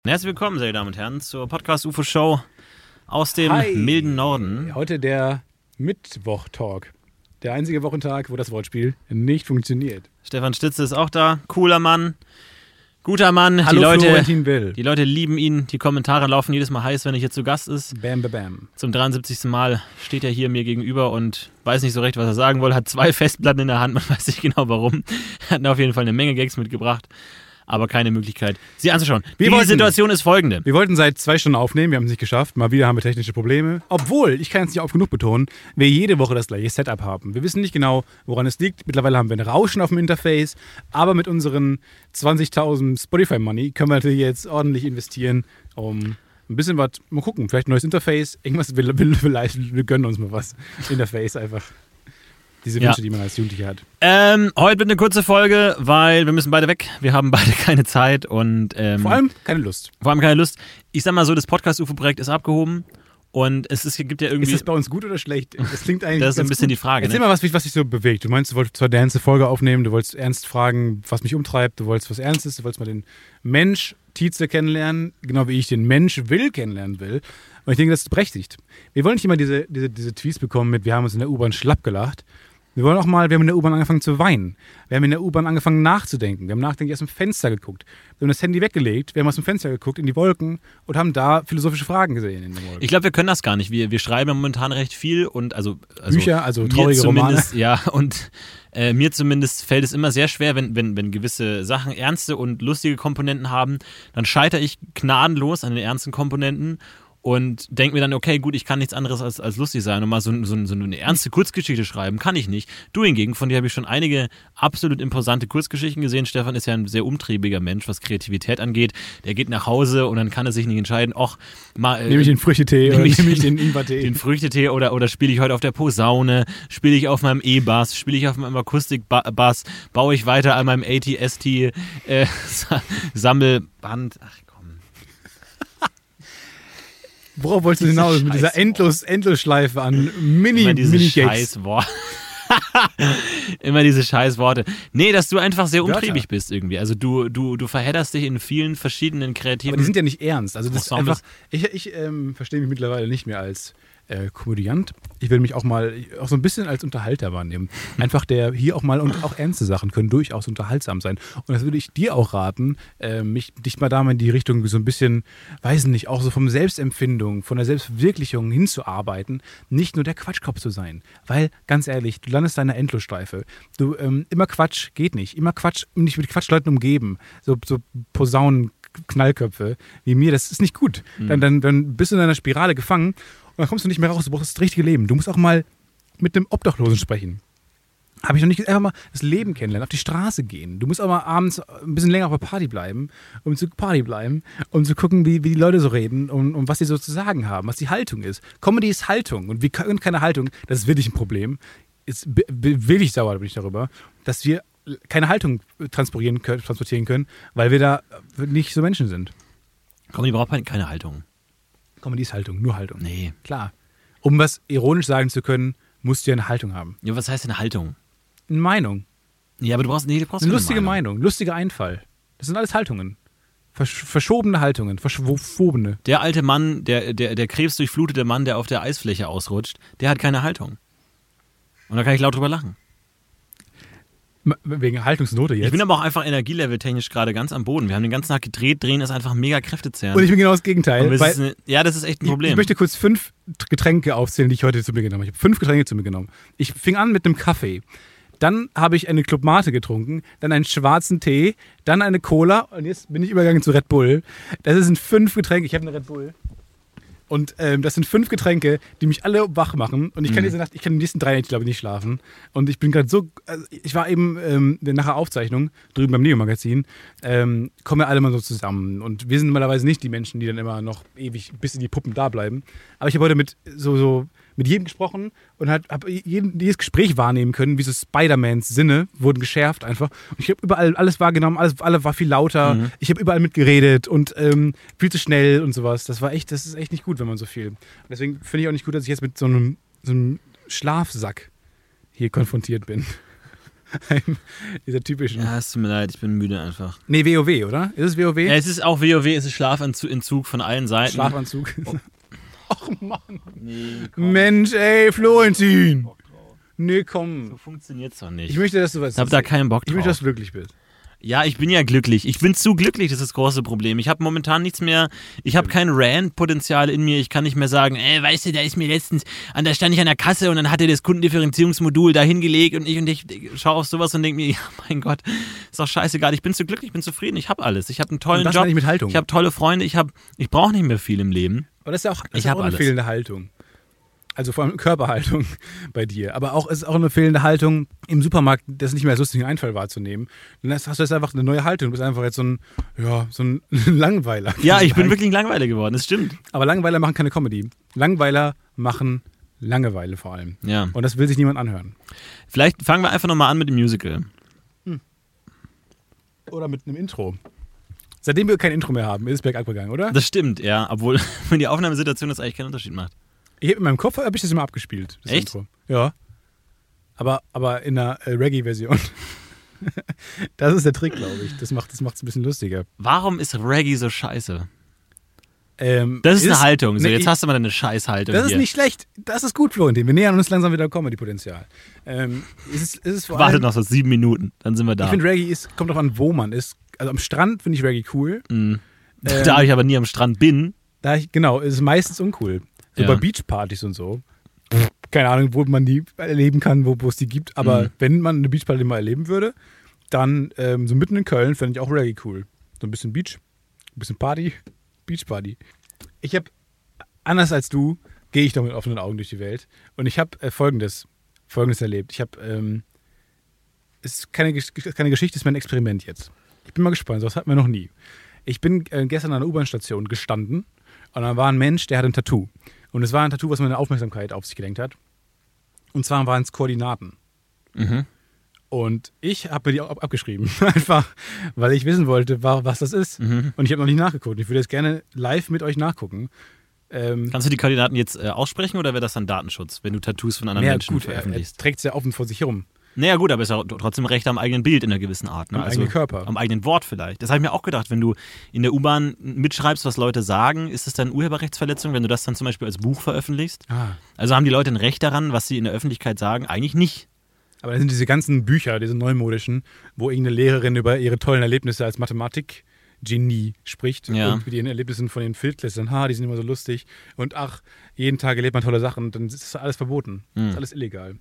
Herzlich willkommen, sehr Damen und Herren, zur Podcast-UFO-Show aus dem milden Norden. Heute der Mittwoch-Talk. Der einzige Wochentag, wo das Wortspiel nicht funktioniert. Stefan Stitze ist auch da. Cooler Mann. Guter Mann. Hallo, Florentin Will. Die Leute lieben ihn. Die Kommentare laufen jedes Mal heiß, wenn er hier zu Gast ist. Bam, bam, bam. Zum 73. Mal steht er hier mir gegenüber und weiß nicht so recht, was er sagen will. Hat 2 Festplatten in der Hand. Man weiß nicht genau warum. Hat auf jeden Fall eine Menge Gags mitgebracht. Aber keine Möglichkeit, sie anzuschauen. Die Situation ist folgende. Wir wollten seit 2 Stunden aufnehmen, wir haben es nicht geschafft. Mal wieder haben wir technische Probleme. Obwohl, ich kann es nicht oft genug betonen, wir jede Woche das gleiche Setup haben. Wir wissen nicht genau, woran es liegt. Mittlerweile haben wir ein Rauschen auf dem Interface. Aber mit unseren 20.000 Spotify-Money können wir natürlich jetzt ordentlich investieren, um ein bisschen was, mal gucken, vielleicht ein neues Interface. Irgendwas, wir gönnen uns mal was. Interface einfach. Diese Wünsche, die man als Jugendlicher hat. Heute wird eine kurze Folge, weil wir müssen beide weg. Wir haben beide keine Zeit und vor allem keine Lust. Ich sag mal so, das Podcast-UFO-Projekt ist abgehoben und gibt ja irgendwie... Ist das bei uns gut oder schlecht? Das klingt eigentlich das ist ein bisschen gut. Die Frage. Erzähl mal, was dich so bewegt. Du meinst, du wolltest zwar eine ernste Folge aufnehmen, du wolltest ernst fragen, was mich umtreibt, du wolltest was Ernstes, du wolltest mal den Mensch Tietze kennenlernen, genau wie ich den Mensch Will kennenlernen will. Und ich denke, das ist berechtigt. Wir wollen nicht immer diese Tweets bekommen mit, wir haben uns in der U-Bahn schlapp gelacht. Wir haben in der U-Bahn angefangen zu weinen. Wir haben in der U-Bahn angefangen nachzudenken. Wir haben nachdenklich aus dem Fenster geguckt. Wir haben das Handy weggelegt, wir haben aus dem Fenster geguckt in die Wolken und haben da philosophische Fragen gesehen in den Wolken. Ich glaube, wir können das gar nicht. Wir schreiben ja momentan recht viel und also Bücher, also traurige Romane. Ja, und mir zumindest fällt es immer sehr schwer, wenn gewisse Sachen ernste und lustige Komponenten haben, dann scheitere ich gnadenlos an den ernsten Komponenten. Und denke mir dann, okay, gut, ich kann nichts anderes als lustig sein und mal so eine ernste Kurzgeschichte schreiben, kann ich nicht. Du hingegen, von dir habe ich schon einige absolut imposante Kurzgeschichten gesehen. Stefan ist ja ein sehr umtriebiger Mensch, was Kreativität angeht. Der geht nach Hause und dann kann er sich nicht entscheiden, nehme ich den Früchtetee oder nehme ich den Ingwertee? Den Früchtetee oder spiele ich heute auf der Posaune, spiele ich auf meinem E-Bass, spiele ich auf meinem Akustik-Bass, baue ich weiter an meinem AT-ST Sammelband. Ach, worauf wolltest du hinaus mit dieser Endlosschleife an Mini-Gags? Immer diese Scheißworte. Nee, dass du einfach sehr umtriebig bist irgendwie. Also du verhedderst dich in vielen verschiedenen kreativen... Aber die sind ja nicht ernst. Also das ist einfach... Ich verstehe mich mittlerweile nicht mehr als Komödiant. Ich will mich auch so ein bisschen als Unterhalter wahrnehmen. Einfach der hier auch mal, und auch ernste Sachen können durchaus unterhaltsam sein. Und das würde ich dir auch raten, dich mal da mal in die Richtung so ein bisschen, weiß nicht, auch so vom Selbstempfindung, von der Selbstverwirklichung hinzuarbeiten, nicht nur der Quatschkopf zu sein. Weil, ganz ehrlich, du landest in einer Endlosschleife. Immer Quatsch geht nicht. Immer Quatsch, nicht mit Quatschleuten umgeben. So Posaunen, Knallköpfe wie mir, das ist nicht gut. Dann bist du in einer Spirale gefangen und dann kommst du nicht mehr raus. Du brauchst das richtige Leben. Du musst auch mal mit einem Obdachlosen sprechen. Habe ich noch nicht, einfach mal das Leben kennenlernen, auf die Straße gehen. Du musst auch mal abends ein bisschen länger auf der Party bleiben, um zu gucken, wie die Leute so reden und was sie so zu sagen haben, was die Haltung ist. Comedy ist Haltung und keine Haltung, das ist wirklich ein Problem. Ist wirklich sauer bin ich darüber, dass wir keine Haltung transportieren können, weil wir da nicht so Menschen sind. Comedy braucht keine Haltung. Comedy ist Haltung, nur Haltung. Nee. Klar. Um was ironisch sagen zu können, musst du ja eine Haltung haben. Ja, was heißt denn Haltung? Eine Meinung. Ja, aber du brauchst eine lustige Meinung, lustiger Einfall. Das sind alles Haltungen. Verschobene Haltungen, verschwobene. Der alte Mann, der krebsdurchflutete Mann, der auf der Eisfläche ausrutscht, der hat keine Haltung. Und da kann ich laut drüber lachen. Wegen Haltungsnote jetzt? Ich bin aber auch einfach energieleveltechnisch gerade ganz am Boden. Wir haben den ganzen Tag gedreht, drehen ist einfach mega kräftezehrend. Und ich bin genau das Gegenteil. Das ist echt ein Problem. Ich möchte kurz 5 Getränke aufzählen, die ich heute zu mir genommen habe. Ich habe 5 Getränke zu mir genommen. Ich fing an mit einem Kaffee. Dann habe ich eine Club Mate getrunken, dann einen schwarzen Tee, dann eine Cola und jetzt bin ich übergegangen zu Red Bull. Das sind 5 Getränke. Ich habe eine Red Bull. Und das sind 5 Getränke, die mich alle wach machen. Und ich kann diese Nacht, die nächsten 3 Nächte, glaube ich, nicht schlafen. Und ich bin gerade so, ich war eben nach der Aufzeichnung drüben beim Neo-Magazin, kommen wir alle mal so zusammen. Und wir sind normalerweise nicht die Menschen, die dann immer noch ewig bis in die Puppen da bleiben. Aber ich habe heute mit jedem gesprochen und habe jedes Gespräch wahrnehmen können, wie so Spider-Mans Sinne wurden geschärft einfach. Und ich habe überall alles wahrgenommen, alles war viel lauter. Mhm. Ich habe überall mitgeredet und viel zu schnell und sowas. Das ist echt nicht gut, wenn man so viel. Und deswegen finde ich auch nicht gut, dass ich jetzt mit so einem Schlafsack hier konfrontiert bin. Dieser typischen. Ja, es tut mir leid, ich bin müde einfach. Nee, WoW, oder? Ist es WoW? Ja, es ist auch WoW, es ist Schlafanzug von allen Seiten. Schlafanzug. Oh. Ach Mann. Nee, Mensch, ey, Florentin. Nee, komm. So funktioniert's doch nicht. Ich möchte, dass du was. Ich hab da keinen Bock drauf. Ich möchte, dass du glücklich bist. Ja, ich bin ja glücklich. Ich bin zu glücklich, das ist das große Problem. Ich habe momentan nichts mehr, ich habe kein Rant-Potenzial in mir. Ich kann nicht mehr sagen, weißt du, da stand ich an der Kasse und dann hat er das Kundendifferenzierungsmodul da hingelegt und ich schaue auf sowas und denke mir, ja, mein Gott, ist doch scheißegal. Ich bin zu glücklich, ich bin zufrieden, ich habe alles. Ich habe einen tollen Job, mit Haltung. Ich habe tolle Freunde, ich brauche nicht mehr viel im Leben. Aber das ist ja auch eine fehlende Haltung. Also vor allem Körperhaltung bei dir. Aber es ist auch eine fehlende Haltung im Supermarkt, das nicht mehr als lustigen Einfall wahrzunehmen. Dann hast du jetzt einfach eine neue Haltung. Du bist einfach jetzt so ein Langweiler. Ja, ich bin wirklich ein Langweiler geworden, das stimmt. Aber Langweiler machen keine Comedy. Langweiler machen Langeweile vor allem. Ja. Und das will sich niemand anhören. Vielleicht fangen wir einfach nochmal an mit dem Musical. Oder mit einem Intro. Seitdem wir kein Intro mehr haben, ist es bergab gegangen, oder? Das stimmt, ja. Obwohl die Aufnahmesituation das eigentlich keinen Unterschied macht. In meinem Kopf habe ich das immer abgespielt. Das Echt? Intro. Ja. Aber in einer Reggae-Version. Das ist der Trick, glaube ich. Das macht es ein bisschen lustiger. Warum ist Reggae so scheiße? Das ist eine Haltung. So, jetzt hast du mal eine Scheißhaltung. Das ist nicht schlecht. Das ist gut, Florentin. Wir nähern uns langsam wieder Comedy-Potenzial. Warte noch so 7 Minuten, dann sind wir da. Ich finde, Reggae kommt drauf an, wo man ist. Also am Strand finde ich Reggae cool. Da ich aber nie am Strand bin. Ist es meistens uncool. So bei Beachpartys und so. Keine Ahnung, wo man die erleben kann, wo es die gibt. Aber wenn man eine Beachparty mal erleben würde, dann so mitten in Köln fände ich auch Reggae cool. So ein bisschen Beach, ein bisschen Party, Beachparty. Ich habe, anders als du, gehe ich doch mit offenen Augen durch die Welt. Und ich habe Folgendes erlebt. Ich habe, es ist keine Geschichte, es ist mein Experiment jetzt. Ich bin mal gespannt, sowas hatten wir noch nie. Ich bin gestern an einer U-Bahn-Station gestanden und da war ein Mensch, der hatte ein Tattoo. Und es war ein Tattoo, was meine Aufmerksamkeit auf sich gelenkt hat. Und zwar waren es Koordinaten. Mhm. Und ich habe mir die auch abgeschrieben. Einfach, weil ich wissen wollte, was das ist. Mhm. Und ich habe noch nicht nachgeguckt. Ich würde jetzt gerne live mit euch nachgucken. Kannst du die Koordinaten jetzt aussprechen oder wäre das dann Datenschutz, wenn du Tattoos von anderen Menschen veröffentlichst? Er trägt es ja offen vor sich herum. Naja gut, aber ist ja trotzdem Recht am eigenen Bild in einer gewissen Art. Ne? Am eigenen Körper. Am eigenen Wort vielleicht. Das habe ich mir auch gedacht, wenn du in der U-Bahn mitschreibst, was Leute sagen, ist das dann Urheberrechtsverletzung, wenn du das dann zum Beispiel als Buch veröffentlichst? Ah. Also haben die Leute ein Recht daran, was sie in der Öffentlichkeit sagen? Eigentlich nicht. Aber dann sind diese ganzen Bücher, diese neumodischen, wo irgendeine Lehrerin über ihre tollen Erlebnisse als Mathematik-Genie spricht und mit ihren Erlebnissen von den Viertklässlern, die sind immer so lustig und jeden Tag erlebt man tolle Sachen, dann ist das alles verboten. Das ist alles illegal.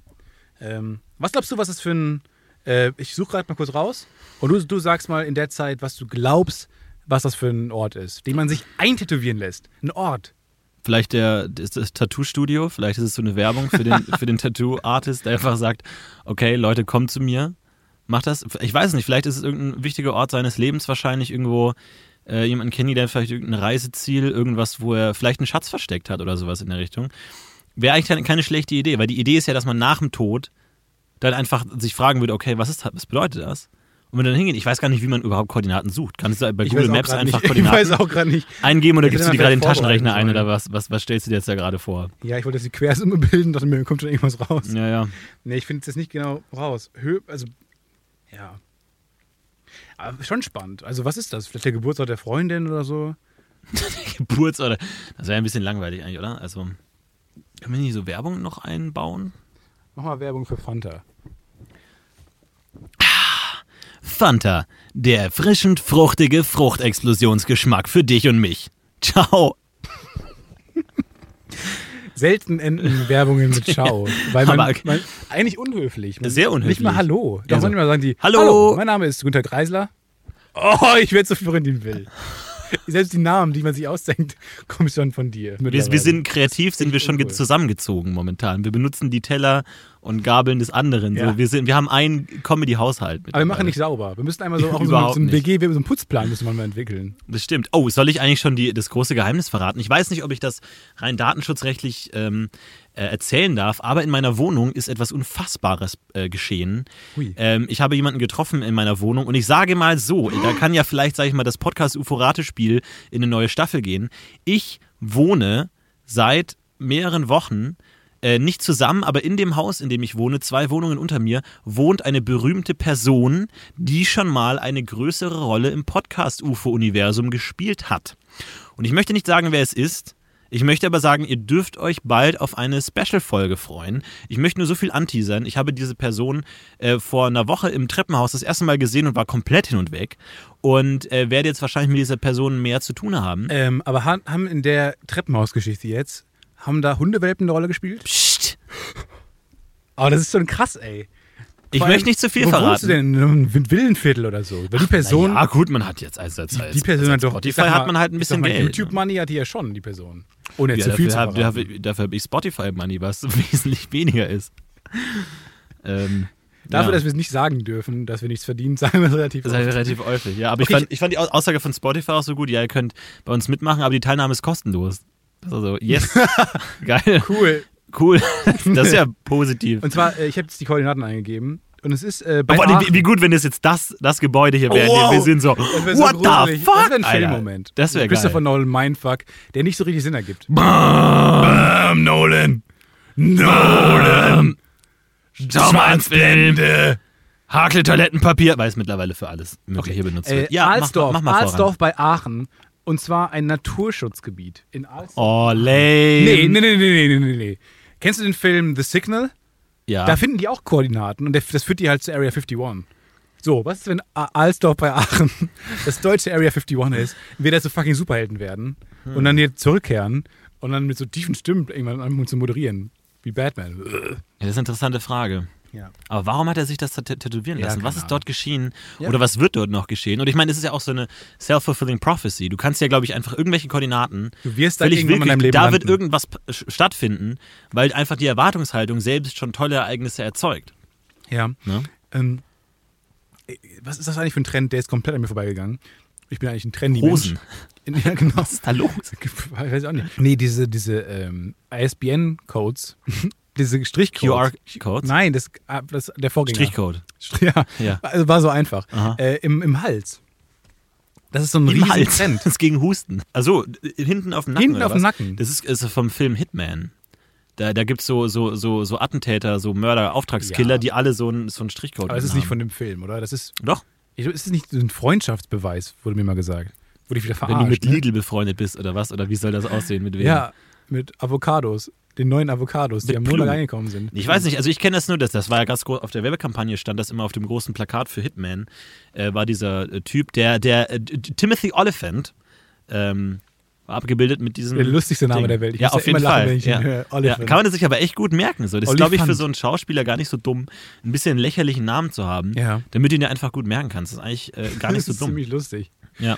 Was glaubst du, was ist für ein ich suche gerade mal kurz raus und du sagst mal in der Zeit, was du glaubst, was das für ein Ort ist, den man sich eintätowieren lässt. Ein Ort. Vielleicht das Tattoo-Studio, vielleicht ist es so eine Werbung für den Tattoo-Artist, der einfach sagt, okay, Leute, kommt zu mir, macht das. Ich weiß es nicht, vielleicht ist es irgendein wichtiger Ort seines Lebens, wahrscheinlich irgendwo jemanden kennen, der vielleicht irgendein Reiseziel, irgendwas, wo er vielleicht einen Schatz versteckt hat oder sowas in der Richtung. Wäre eigentlich keine schlechte Idee, weil die Idee ist ja, dass man nach dem Tod dann einfach sich fragen würde, okay, was bedeutet das? Und wenn du dann hingehen, ich weiß gar nicht, wie man überhaupt Koordinaten sucht. Kannst du bei Google Maps einfach Koordinaten eingeben oder gibst du dir gerade den Taschenrechner ein oder was stellst du dir jetzt da gerade vor? Ja, ich wollte jetzt die Quersumme bilden, dachte mir, kommt schon irgendwas raus. Ja. Nee, ich finde es jetzt nicht genau raus. Ja. Aber schon spannend. Also was ist das? Vielleicht der Geburtsort der Freundin oder so? Der Geburtsort? Das wäre ein bisschen langweilig eigentlich, oder? Also, können wir nicht so Werbung noch einbauen? Mach mal Werbung für Fanta. Fanta, der erfrischend fruchtige Fruchtexplosionsgeschmack für dich und mich. Ciao. Selten enden Werbungen mit Ciao. Weil man eigentlich unhöflich. Sehr unhöflich. Nicht mal Hallo. Da sollen immer sagen die, Hallo, mein Name ist Günter Kreisler. Oh, ich werde so Florentin Will. Selbst die Namen, die man sich ausdenkt, kommen schon von dir. Wir sind kreativ, sind wir schon zusammengezogen momentan. Wir benutzen die Teller und Gabeln des anderen. Ja. So, wir haben einen Comedy-Haushalt. Aber wir machen nicht sauber. Wir müssen einmal so auch so einen WG, so einen Putzplan müssen wir mal entwickeln. Das stimmt. Oh, soll ich eigentlich schon das große Geheimnis verraten? Ich weiß nicht, ob ich das rein datenschutzrechtlich erzählen darf, aber in meiner Wohnung ist etwas Unfassbares geschehen. Ich habe jemanden getroffen in meiner Wohnung und ich sage mal so, da kann ja vielleicht, sage ich mal, das Podcast-UFO-Ratespiel in eine neue Staffel gehen. Ich wohne seit mehreren Wochen nicht zusammen, aber in dem Haus, in dem ich wohne, 2 Wohnungen unter mir, wohnt eine berühmte Person, die schon mal eine größere Rolle im Podcast-UFO-Universum gespielt hat. Und ich möchte nicht sagen, wer es ist. Ich möchte aber sagen, ihr dürft euch bald auf eine Special-Folge freuen. Ich möchte nur so viel anteasern. Ich habe diese Person vor einer Woche im Treppenhaus das erste Mal gesehen und war komplett hin und weg. Und werde jetzt wahrscheinlich mit dieser Person mehr zu tun haben. Aber haben in der Treppenhausgeschichte jetzt, haben da Hundewelpen eine Rolle gespielt? Psst. Aber das ist schon krass, ey. Ich möchte nicht zu viel verraten. Wo wohnst du denn? In einem Villenviertel oder so? Weil die Person... Ja, gut, man hat jetzt die Person hat doch... Spotify hat man halt ein bisschen Geld. YouTube-Money hat die ja schon, die Person. Ohne jetzt zu viel zu verraten. Dafür habe ich Spotify-Money, was wesentlich weniger ist. Dafür, dass wir es nicht sagen dürfen, dass wir nichts verdienen, sagen wir es relativ häufig. Das ist relativ häufig, ja. Aber ich fand die Aussage von Spotify auch so gut. Ja, ihr könnt bei uns mitmachen, aber die Teilnahme ist kostenlos. Also, yes. Geil. Cool. Das ist ja positiv. Und zwar, ich habe jetzt die Koordinaten eingegeben. Und es ist bei wie gut, wenn es jetzt das Gebäude hier wäre. Wow. Wir sind so, what the fuck? Das wäre ein Filmmoment. Das wäre geil. Christopher Nolan Mindfuck, der nicht so richtig Sinn ergibt. Bam, Nolan. Schwanzblende. Hakel Toilettenpapier, weil es mittlerweile für alles Mögliche benutzt wird. Ja, mach mal Alsdorf bei Aachen. Und zwar ein Naturschutzgebiet in Alsdorf. Oh, lame. Nee. Kennst du den Film The Signal? Ja. Da finden die auch Koordinaten und das führt die halt zur Area 51. So, was ist, wenn Alsdorf bei Aachen das deutsche Area 51 ist, wir da so fucking Superhelden werden und dann hier zurückkehren und dann mit so tiefen Stimmen irgendwann anfangen zu moderieren, wie Batman. Ja, das ist eine interessante Frage. Ja. Aber warum hat er sich das tätowieren lassen? Was ist dort geschehen? Ja. Oder was wird dort noch geschehen? Und ich meine, es ist ja auch so eine self-fulfilling prophecy. Du kannst ja, glaube ich, einfach irgendwelche Koordinaten, du wirst da irgendwann in deinem Leben landen. Wird irgendwas stattfinden, weil einfach die Erwartungshaltung selbst schon tolle Ereignisse erzeugt. Ja. Ne? Was ist das eigentlich für ein Trend? Der ist komplett an mir vorbeigegangen. Ich bin eigentlich ein trendy Hosen. Mensch. Ja, genau. Was ist da los? Weiß ich auch nicht. Nee, diese ISBN-Codes, diese Strichcodes. QR-Codes? Nein, das der Vorgänger. Strichcode. Ja. Also war so einfach. Im Hals. Das ist so ein riesen Trend. Das ist gegen Husten. Also hinten auf dem Nacken. Hinten auf dem Nacken. Das ist vom Film Hitman. Da gibt es so Attentäter, so Mörder, Auftragskiller, die alle so einen Strichcode haben. Aber das ist nicht von dem Film, oder? Das ist. Doch. Ist es nicht ein Freundschaftsbeweis, wurde mir mal gesagt. Wurde ich wieder verarscht. Wenn du mit Lidl befreundet bist oder was? Oder wie soll das aussehen? Mit wem? Ja, mit Avocados. Den neuen Avocados, die am Montag reingekommen sind. Ich weiß nicht, also ich kenne das nur, das war ja ganz groß, auf der Werbekampagne stand das immer auf dem großen Plakat für Hitman, war dieser Typ, der Timothy Olyphant, war abgebildet mit diesem der lustigste Name Ding. der Welt. Ich ja, auf jeden Fall. Wenn ich ihn höre. Ja, kann man das sich aber echt gut merken. So. Das ist, glaube ich, für so einen Schauspieler gar nicht so dumm, ein bisschen einen lächerlichen Namen zu haben, damit du ihn ja einfach gut merken kannst. Das ist eigentlich gar nicht so dumm. Das ist ziemlich lustig. Ja.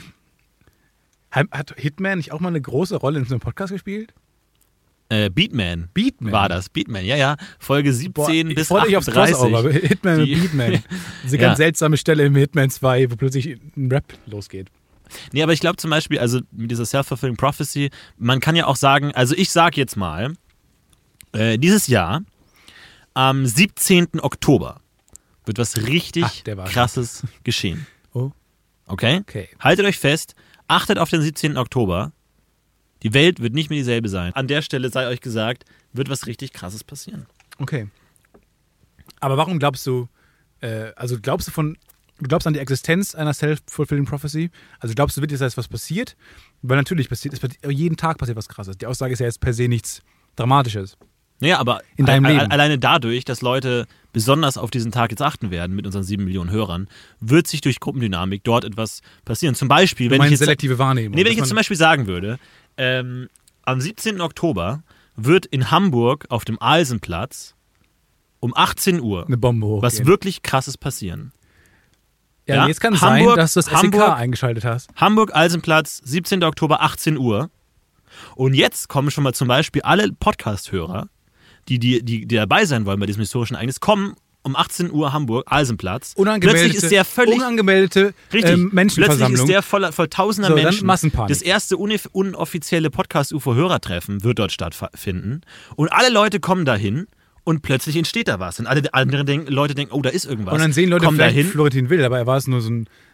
Hat Hitman nicht auch mal eine große Rolle in so einem Podcast gespielt? Beatman war das. Beatman, ja. Folge 17 bis 38. Ich aufs Crossover. Hitman und Beatman. Diese ganz seltsame Stelle im Hitman 2, wo plötzlich ein Rap losgeht. Nee, aber ich glaube zum Beispiel, also mit dieser Self-Fulfilling Prophecy, man kann ja auch sagen, also ich sag jetzt mal, dieses Jahr, am 17. Oktober, wird was richtig Krasses geschehen. Oh. Okay? Haltet euch fest, achtet auf den 17. Oktober. Die Welt wird nicht mehr dieselbe sein. An der Stelle sei euch gesagt, wird was richtig Krasses passieren. Okay. Aber warum glaubst du, du glaubst an die Existenz einer Self-Fulfilling Prophecy? Also glaubst du wirklich, dass was passiert? Weil natürlich jeden Tag passiert was Krasses. Die Aussage ist ja jetzt per se nichts Dramatisches. Naja, aber in deinem Leben. Alleine dadurch, dass Leute besonders auf diesen Tag jetzt achten werden mit unseren 7 Millionen Hörern, wird sich durch Gruppendynamik dort etwas passieren. Zum Beispiel, wenn ich jetzt selektive Wahrnehmung. Nee, wenn ich jetzt zum Beispiel sagen würde, am 17. Oktober wird in Hamburg auf dem Alsenplatz um 18 Uhr eine Bombe hochgehen. Was wirklich Krasses passieren. Ja, jetzt kann es sein, dass du das SEK eingeschaltet hast. Hamburg, Alsenplatz, 17. Oktober, 18 Uhr. Und jetzt kommen schon mal zum Beispiel alle Podcast-Hörer, die dabei sein wollen bei diesem historischen Ereignis, kommen um 18 Uhr Hamburg, Alsenplatz. Plötzlich ist der völlig unangemeldete Menschenversammlung. Plötzlich ist der voll tausender Menschen. Massenpanik. Das erste unoffizielle Podcast-UFO-Hörertreffen wird dort stattfinden. Und alle Leute kommen dahin und plötzlich entsteht da was. Und alle anderen Leute denken, oh, da ist irgendwas. Und dann sehen Leute vielleicht Florentin Will, aber er war es nur so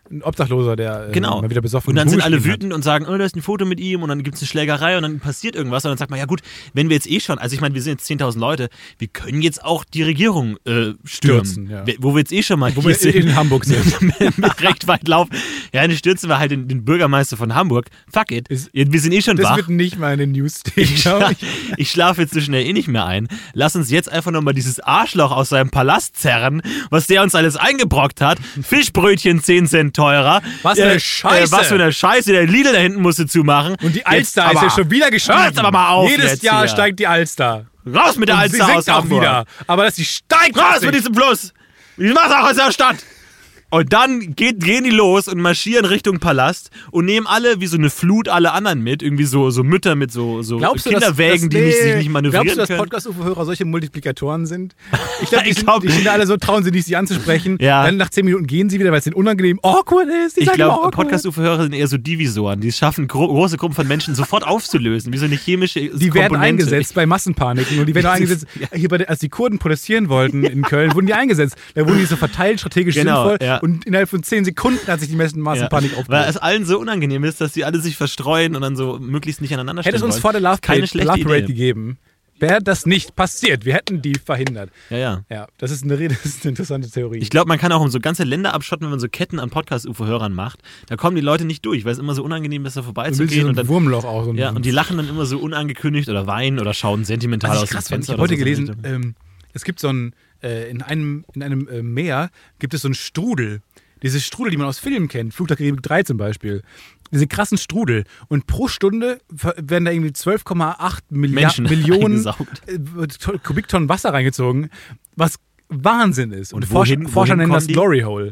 ein Obdachloser, der mal wieder besoffen und dann sind alle hat. wütend und sagen, da ist ein Foto mit ihm und dann gibt es eine Schlägerei und dann passiert irgendwas und dann sagt man, ja gut, wenn wir jetzt schon, also ich meine, wir sind jetzt 10.000 Leute, wir können jetzt auch die Regierung stürzen, wo wir jetzt schon mal wo wir in Hamburg sind. recht weit laufen. Ja, dann stürzen wir halt den Bürgermeister von Hamburg. Fuck it, wir sind schon wach. Das wird nicht mal in den News stehen, glaube ich. Ich schlafe jetzt so schnell nicht mehr ein. Lass uns jetzt einfach nochmal dieses Arschloch aus seinem Palast zerren, was der uns alles eingebrockt hat. Fischbrötchen 10 Cent teurer. Was für eine Scheiße. Was für eine Scheiße. Der Lidl da hinten musste zumachen. Und die Alster ist ja schon wieder gestiegen. Hört aber mal auf. Jedes Jahr steigt die Alster. Raus mit der Alster aus Hamburg. Wieder. Aber dass sie steigt. Raus mit diesem Fluss. Ich mach's auch aus der Stadt. Und dann gehen die los und marschieren Richtung Palast und nehmen alle wie so eine Flut alle anderen mit. Irgendwie so Mütter mit so Kinderwägen, die sich nicht manövrieren können. Glaubst du, dass Podcast-UFO-Hörer solche Multiplikatoren sind? Ich glaube, die sind alle so, trauen sie nicht, sie anzusprechen. Ja. Dann nach 10 Minuten gehen sie wieder, weil es denen unangenehm awkward ist. Ich glaube, Podcast-UFO-Hörer sind eher so Divisoren. Die schaffen, große Gruppen von Menschen sofort aufzulösen. Wie so eine chemische Die Komponente. werden eingesetzt bei Massenpaniken. Und die werden auch eingesetzt, als die Kurden protestieren wollten in Köln, wurden die eingesetzt. Da wurden die so verteilt, strategisch sinnvoll. Ja. Und innerhalb von 10 Sekunden hat sich die Massenpanik aufgelöst. Weil es allen so unangenehm ist, dass sie alle sich verstreuen und dann so möglichst nicht aneinander stehen. Hätte es uns vor der Love Parade gegeben, wäre das nicht passiert. Wir hätten die verhindert. Ja. Das ist eine interessante Theorie. Ich glaube, man kann auch um so ganze Länder abschotten, wenn man so Ketten an Podcast-UFO-Hörern macht. Da kommen die Leute nicht durch, weil es immer so unangenehm ist, da vorbeizugehen. So und dann Wurmloch auch. So und die lachen dann immer so unangekündigt oder weinen oder schauen sentimental aus dem Fenster. Ich habe heute gelesen, es gibt so ein, in einem Meer gibt es so einen Strudel. Diese Strudel, die man aus Filmen kennt, Flug der Karibik 3 zum Beispiel, diese krassen Strudel. Und pro Stunde werden da irgendwie 12,8 Millionen Kubiktonnen Wasser reingezogen, was Wahnsinn ist. Und Forscher nennen das Glory Hole.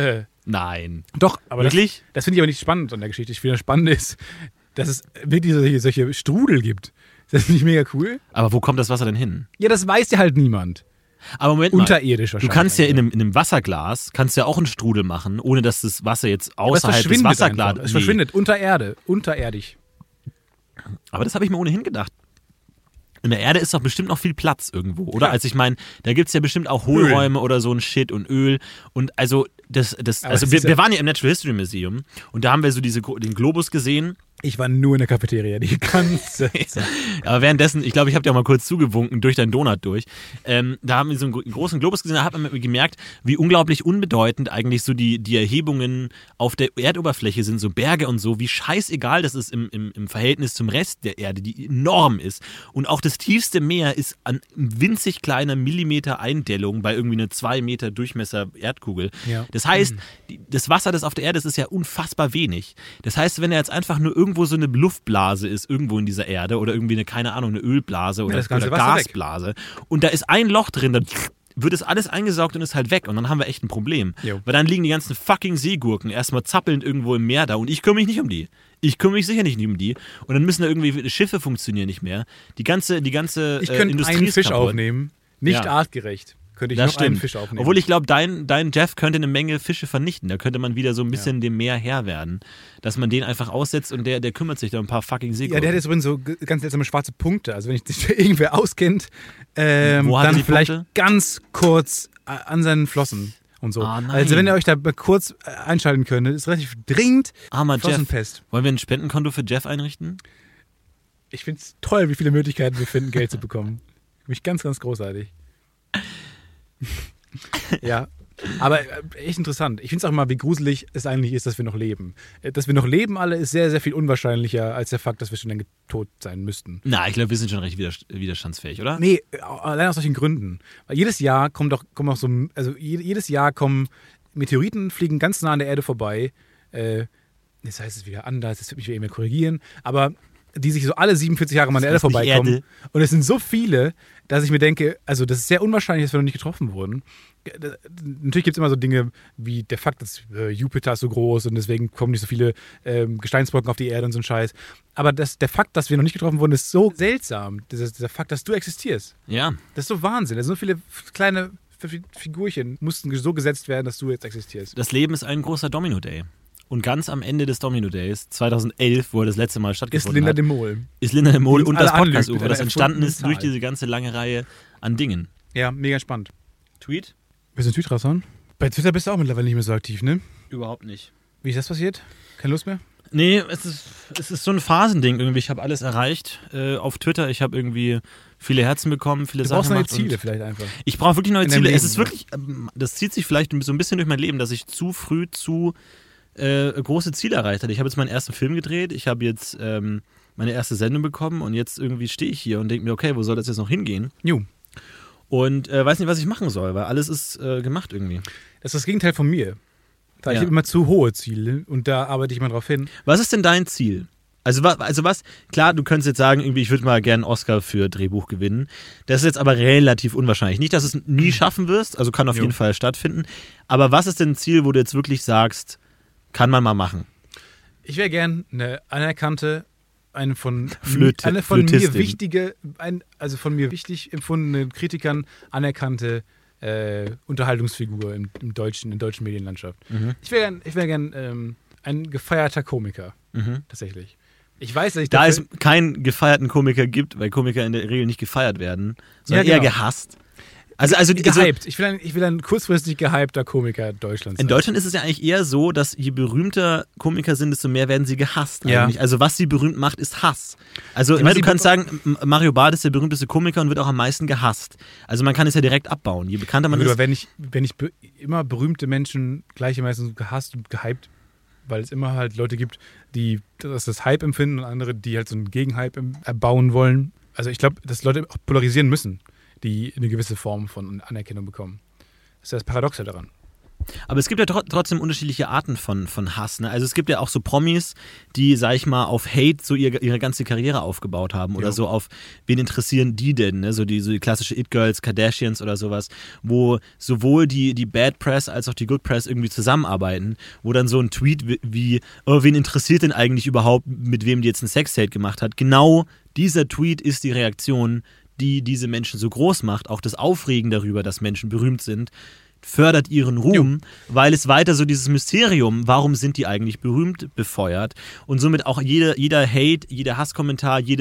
Nein. Doch, aber wirklich? Das finde ich aber nicht spannend an der Geschichte. Ich finde, das Spannende ist, dass es wirklich solche Strudel gibt. Ist das nicht mega cool? Aber wo kommt das Wasser denn hin? Ja, das weiß ja halt niemand. Aber Moment mal, unterirdisch wahrscheinlich. Du kannst ja in einem Wasserglas, auch einen Strudel machen, ohne dass das Wasser jetzt außerhalb des Wasserglases... Es verschwindet unter Erde, unterirdisch. Aber das habe ich mir ohnehin gedacht. In der Erde ist doch bestimmt noch viel Platz irgendwo, oder? Ja. Also ich meine, da gibt es ja bestimmt auch Hohlräume oder so ein Shit und Öl. Und also, wir waren ja im Natural History Museum und da haben wir so den Globus gesehen. Ich war nur in der Cafeteria die ganze Zeit. Aber währenddessen, ich glaube, ich habe dir auch mal kurz zugewunken durch deinen Donut durch. Da haben wir so einen großen Globus gesehen, da hat man gemerkt, wie unglaublich unbedeutend eigentlich so die Erhebungen auf der Erdoberfläche sind, so Berge und so, wie scheißegal das ist im Verhältnis zum Rest der Erde, die enorm ist. Und auch das tiefste Meer ist an winzig kleiner Millimeter Eindellung bei irgendwie einer 2 Meter Durchmesser Erdkugel. Ja. Das heißt, das Wasser, das auf der Erde ist, ist ja unfassbar wenig. Das heißt, wenn er jetzt einfach nur irgendwo so eine Luftblase ist, irgendwo in dieser Erde oder irgendwie eine Ölblase oder Gasblase und da ist ein Loch drin, dann wird es alles eingesaugt und ist halt weg und dann haben wir echt ein Problem. Jo. Weil dann liegen die ganzen fucking Seegurken erstmal zappelnd irgendwo im Meer da und ich kümmere mich nicht um die. Ich kümmere mich sicher nicht um die und dann müssen da irgendwie Schiffe funktionieren nicht mehr. Die ganze ich könnte Industrie einen ist Fisch kaputt. Aufnehmen, nicht artgerecht. Könnte ich das noch stimmt. einen Fisch aufnehmen. Obwohl ich glaube, dein Jeff könnte eine Menge Fische vernichten. Da könnte man wieder so ein bisschen dem Meer Herr werden. Dass man den einfach aussetzt und der kümmert sich da um ein paar fucking Seegurken. Ja, der hat jetzt übrigens so ganz seltsame schwarze Punkte. Also wenn sich irgendwer auskennt, dann vielleicht Punkte? Ganz kurz an seinen Flossen und so. Also wenn ihr euch da mal kurz einschalten könntet, ist relativ dringend Flossenpest. Wollen wir ein Spendenkonto für Jeff einrichten? Ich finde es toll, wie viele Möglichkeiten wir finden, Geld zu bekommen. Finde ich ganz, ganz großartig. Ja, aber echt interessant. Ich finde es auch mal, wie gruselig es eigentlich ist, dass wir noch leben. Dass wir noch leben alle ist sehr, sehr viel unwahrscheinlicher als der Fakt, dass wir schon lange tot sein müssten. Na, ich glaube, wir sind schon recht widerstandsfähig, oder? Nee, allein aus solchen Gründen. Weil jedes Jahr jedes Jahr kommen Meteoriten, fliegen ganz nah an der Erde vorbei. Jetzt heißt es wieder anders, das wird mich wieder immer korrigieren, aber die sich so alle 47 Jahre mal an der Erde vorbeikommen. Und es sind so viele, dass ich mir denke, also das ist sehr unwahrscheinlich, dass wir noch nicht getroffen wurden. Natürlich gibt es immer so Dinge wie der Fakt, dass Jupiter ist so groß und deswegen kommen nicht so viele Gesteinsbrocken auf die Erde und so ein Scheiß. Aber der Fakt, dass wir noch nicht getroffen wurden, ist so seltsam. Dieser Fakt, dass du existierst. Ja. Das ist so Wahnsinn. Da sind so viele kleine Figurchen, mussten so gesetzt werden, dass du jetzt existierst. Das Leben ist ein großer Domino-Day. Und ganz am Ende des Domino Days, 2011, wo er das letzte Mal stattgefunden hat, ist Linda de Mol und das Podcast-UFO, das entstanden ist durch diese ganze lange Reihe an Dingen. Ja, mega spannend. Tweet? Bist du ein Tweet-Rasson? Bei Twitter bist du auch mittlerweile nicht mehr so aktiv, ne? Überhaupt nicht. Wie ist das passiert? Keine Lust mehr? Nee, es ist so ein Phasending irgendwie. Ich habe alles erreicht auf Twitter. Ich habe irgendwie viele Herzen bekommen, viele Sachen gemacht. Du brauchst neue Ziele vielleicht einfach. Ich brauche wirklich neue Ziele. Leben, es ist wirklich, das zieht sich vielleicht so ein bisschen durch mein Leben, dass ich zu früh zu große Ziele erreicht habe. Ich habe jetzt meinen ersten Film gedreht. Ich habe jetzt meine erste Sendung bekommen und jetzt irgendwie stehe ich hier und denke mir, okay, wo soll das jetzt noch hingehen? Jo. Und weiß nicht, was ich machen soll, weil alles ist gemacht irgendwie. Das ist das Gegenteil von mir. Ich habe immer zu hohe Ziele und da arbeite ich mal drauf hin. Was ist denn dein Ziel? Also was, klar, du könntest jetzt sagen, irgendwie, ich würde mal gerne einen Oscar für Drehbuch gewinnen. Das ist jetzt aber relativ unwahrscheinlich. Nicht, dass du es nie schaffen wirst, also kann auf jeden Fall stattfinden. Aber was ist denn ein Ziel, wo du jetzt wirklich sagst, kann man mal machen? Ich wäre gern eine anerkannte, eine von mir wichtig empfundene Kritikern anerkannte Unterhaltungsfigur in der deutschen Medienlandschaft. Mhm. Ich wäre gern ein gefeierter Komiker, tatsächlich. Ich weiß, dass da es keinen gefeierten Komiker gibt, weil Komiker in der Regel nicht gefeiert werden, sondern eher gehasst. Also gehypt. Ich will ein kurzfristig gehypter Komiker Deutschlands sein. In Deutschland ist es ja eigentlich eher so, dass je berühmter Komiker sind, desto mehr werden sie gehasst eigentlich. Also was sie berühmt macht, ist Hass. Also ich meine, du kannst sagen, Mario Barth ist der berühmteste Komiker und wird auch am meisten gehasst. Also man kann es ja direkt abbauen. Je bekannter man ist. Wenn ich immer berühmte Menschen gleichermaßen gehasst und gehypt, weil es immer halt Leute gibt, die das Hype empfinden und andere, die halt so einen Gegenhype erbauen wollen. Also ich glaube, dass Leute auch polarisieren müssen, die eine gewisse Form von Anerkennung bekommen. Das ist das Paradoxe daran. Aber es gibt ja trotzdem unterschiedliche Arten von Hass. Ne? Also es gibt ja auch so Promis, die, sag ich mal, auf Hate so ihre ganze Karriere aufgebaut haben oder so auf, wen interessieren die denn? Ne? So die klassische It-Girls, Kardashians oder sowas, wo sowohl die Bad Press als auch die Good Press irgendwie zusammenarbeiten, wo dann so ein Tweet wie, oh, wen interessiert denn eigentlich überhaupt, mit wem die jetzt ein Sex-Date gemacht hat? Genau dieser Tweet ist die Reaktion, die diese Menschen so groß macht, auch das Aufregen darüber, dass Menschen berühmt sind, fördert ihren Ruhm, weil es weiter so dieses Mysterium, warum sind die eigentlich berühmt, befeuert und somit auch jeder Hate, jeder Hasskommentar, für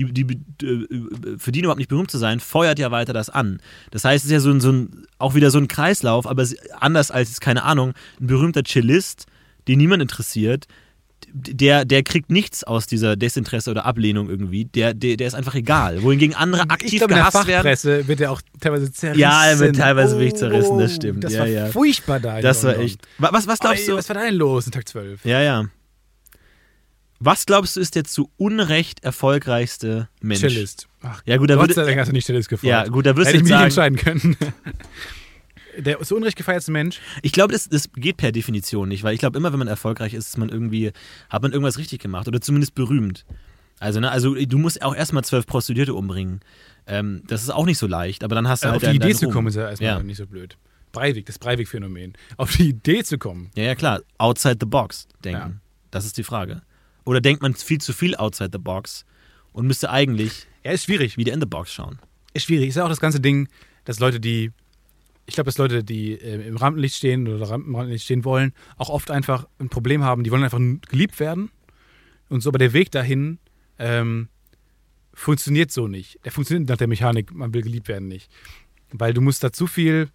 die überhaupt nicht berühmt zu sein, feuert ja weiter das an. Das heißt, es ist ja auch wieder so ein Kreislauf, aber anders als, keine Ahnung, ein berühmter Cellist, den niemand interessiert, der kriegt nichts aus dieser Desinteresse oder Ablehnung irgendwie. Der ist einfach egal. Wohingegen andere aktiv gehasst werden. In der Fachpresse wird er auch teilweise zerrissen. Ja, er wird teilweise wirklich zerrissen, das stimmt. Das war furchtbar da. Das war echt. Was glaubst du? Was war da denn los in Tag 12? Ja. Was glaubst du ist der zu Unrecht erfolgreichste Mensch? Cellist. Ach, ja, gut, Gott sei Dank hast du nicht Cellist gefragt. Ja, gut, da wirst du jetzt sagen, nicht entscheiden können. Der zu Unrecht gefeiertste Mensch? Ich glaube, das geht per Definition nicht, weil ich glaube, immer wenn man erfolgreich ist, hat man irgendwas richtig gemacht oder zumindest berühmt. Also du musst auch erstmal 12 Prostituierte umbringen. Das ist auch nicht so leicht, aber dann hast du halt auf die Idee zu kommen, ist ja erstmal nicht so blöd. das Breivik-Phänomen. Auf die Idee zu kommen. Ja, klar. Outside the box denken. Ja. Das ist die Frage. Oder denkt man viel zu viel outside the box und müsste eigentlich ist schwierig. wieder in the box schauen. Ist schwierig. Ist ja auch das ganze Ding, dass Leute, die im Rampenlicht stehen oder im Rampenlicht stehen wollen, auch oft einfach ein Problem haben. Die wollen einfach geliebt werden. Und so, aber der Weg dahin funktioniert so nicht. Der funktioniert nach der Mechanik, man will geliebt werden nicht. Weil du musst da zu viel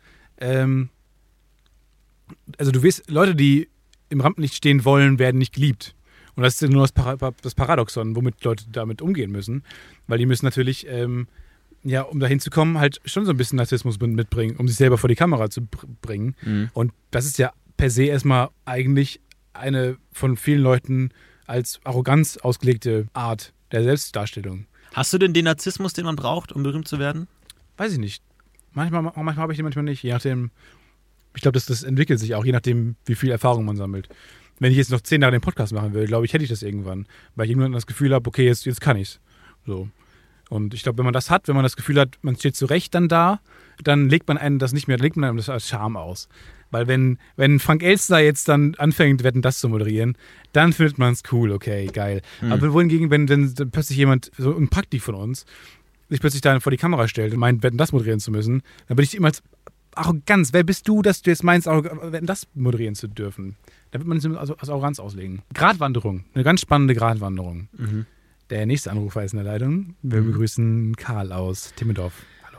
also du weißt, Leute, die im Rampenlicht stehen wollen, werden nicht geliebt. Und das ist nur das Paradoxon, womit Leute damit umgehen müssen. Weil die müssen natürlich um dahin zu kommen, halt schon so ein bisschen Narzissmus mitbringen, um sich selber vor die Kamera zu bringen. Mhm. Und das ist ja per se erstmal eigentlich eine von vielen Leuten als Arroganz ausgelegte Art der Selbstdarstellung. Hast du denn den Narzissmus, den man braucht, um berühmt zu werden? Weiß ich nicht. Manchmal habe ich den, manchmal nicht. Je nachdem, ich glaube, das entwickelt sich auch, je nachdem, wie viel Erfahrung man sammelt. Wenn ich jetzt noch 10 Jahre den Podcast machen will, glaube ich, hätte ich das irgendwann. Weil ich irgendwann das Gefühl habe, okay, jetzt kann ich's. So. Und ich glaube, wenn man das hat, wenn man das Gefühl hat, man steht zurecht dann da, dann legt man einem das nicht mehr, legt man einem das als Charme aus. Weil wenn Frank Elstner jetzt dann anfängt, Wetten, das zu moderieren, dann findet man es cool, okay, geil. Mhm. Aber wohingegen, wenn plötzlich jemand, so ein Praktik von uns, sich plötzlich da vor die Kamera stellt und meint, Wetten, das moderieren zu müssen, dann bin ich immer als Arroganz. Wer bist du, dass du jetzt meinst, Wetten, das moderieren zu dürfen? Da wird man es als Arroganz auslegen. Gratwanderung, eine ganz spannende Gratwanderung. Mhm. Der nächste Anrufer ist in der Leitung. Wir begrüßen Karl aus Timmendorf. Hallo.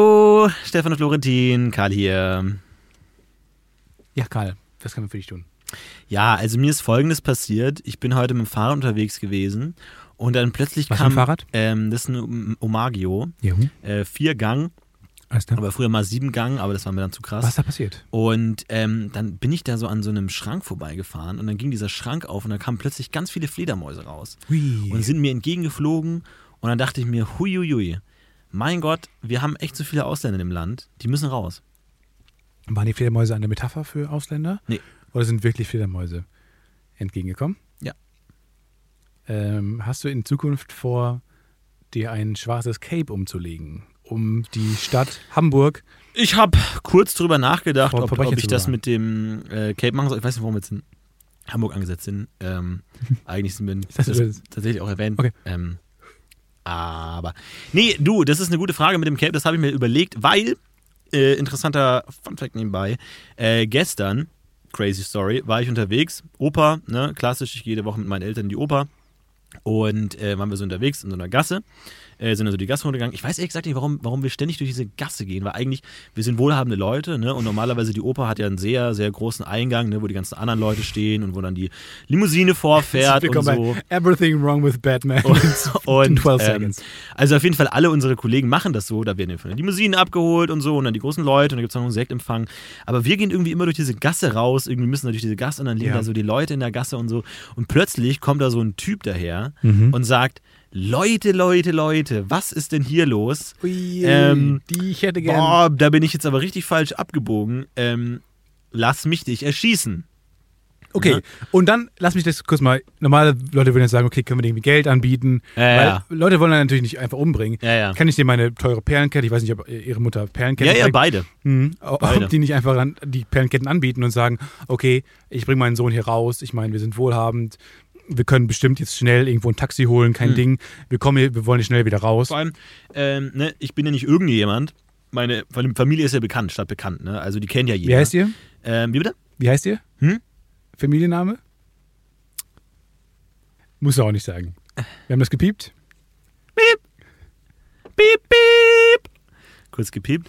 Hallo, Stefan und Florentin, Karl hier. Ja, Karl, was kann man für dich tun? Ja, also mir ist Folgendes passiert. Ich bin heute mit dem Fahrrad unterwegs gewesen und dann plötzlich Was kam... für ein Fahrrad? Das ist ein Omagio. 4 Gang. Aber früher mal 7 Gang, aber das war mir dann zu krass. Was ist da passiert? Und dann bin ich da so an so einem Schrank vorbeigefahren und dann ging dieser Schrank auf und dann kamen plötzlich ganz viele Fledermäuse raus. Hui. Und sind mir entgegengeflogen und dann dachte ich mir, huiuiui, mein Gott, wir haben echt so viele Ausländer im Land, die müssen raus. Waren die Fledermäuse eine Metapher für Ausländer? Nee. Oder sind wirklich Fledermäuse entgegengekommen? Ja. Hast du in Zukunft vor, dir ein schwarzes Cape umzulegen, um die Stadt Hamburg... Ich habe kurz drüber nachgedacht, ob ich das bewahren. mit dem Cape machen soll. Ich weiß nicht, warum wir jetzt in Hamburg angesetzt sind. Eigentlich sind wir das tatsächlich auch erwähnt. Okay. Aber, nee, du, das ist eine gute Frage mit dem Cape. Das habe ich mir überlegt, weil, interessanter Funfact nebenbei, gestern, crazy story, war ich unterwegs. Oper, ne, klassisch, ich gehe jede Woche mit meinen Eltern in die Oper. Und waren wir so unterwegs in so einer Gasse, sind also die Gasse runtergegangen. Ich weiß ehrlich gesagt nicht, warum wir ständig durch diese Gasse gehen, weil eigentlich, wir sind wohlhabende Leute, ne? Und normalerweise die Oper hat ja einen sehr, sehr großen Eingang, ne? Wo die ganzen anderen Leute stehen und wo dann die Limousine vorfährt und so. Everything wrong with Batman und 12 seconds. Also auf jeden Fall alle unsere Kollegen machen das so, da werden von den Limousinen abgeholt und so und dann die großen Leute und dann gibt es noch einen Sektempfang. Aber wir gehen irgendwie immer durch diese Gasse raus, irgendwie müssen da durch diese Gasse und dann liegen da so die Leute in der Gasse und so und plötzlich kommt da so ein Typ daher und sagt, Leute, was ist denn hier los? Ui, ich hätte gerne... Boah, da bin ich jetzt aber richtig falsch abgebogen. Lass mich dich erschießen. Okay, Ja. Und dann, lass mich das kurz mal, normale Leute würden jetzt sagen, okay, können wir dir irgendwie Geld anbieten? Weil Leute wollen dann natürlich nicht einfach umbringen. Ja. Kann ich dir meine teure Perlenkette, ich weiß nicht, ob ihre Mutter Perlenketten Ja, beide. Ob die nicht einfach die Perlenketten anbieten und sagen, okay, ich bringe meinen Sohn hier raus, ich meine, wir sind wohlhabend, wir können bestimmt jetzt schnell irgendwo ein Taxi holen, kein Ding, wir wollen hier schnell wieder raus. Vor allem, ne, ich bin ja nicht irgendjemand, meine Familie ist ja bekannt, stadtbekannt, ne? Also die kennt ja jeder. Wie heißt ihr? Wie bitte? Wie heißt ihr? Familienname? Muss er auch nicht sagen. Wir haben das gepiept. Piep. Piep, piep. Kurz gepiept.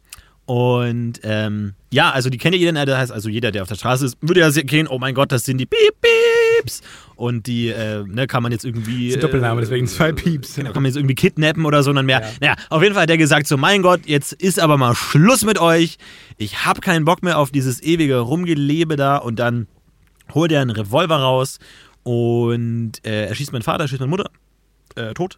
Und ja, also die kennt ja jeder, das heißt also jeder, der auf der Straße ist, würde ja sehen, oh mein Gott, das sind die Piep-Pieps. Und die ne, kann man jetzt irgendwie... Das ist ein Doppelname, deswegen 2 Pieps. Genau, kann man jetzt irgendwie kidnappen oder so und dann mehr. Ja. Naja, auf jeden Fall hat der gesagt so, mein Gott, jetzt ist aber mal Schluss mit euch. Ich habe keinen Bock mehr auf dieses ewige Rumgelebe da. Und dann holt er einen Revolver raus und erschießt meinen Vater, erschießt meine Mutter tot.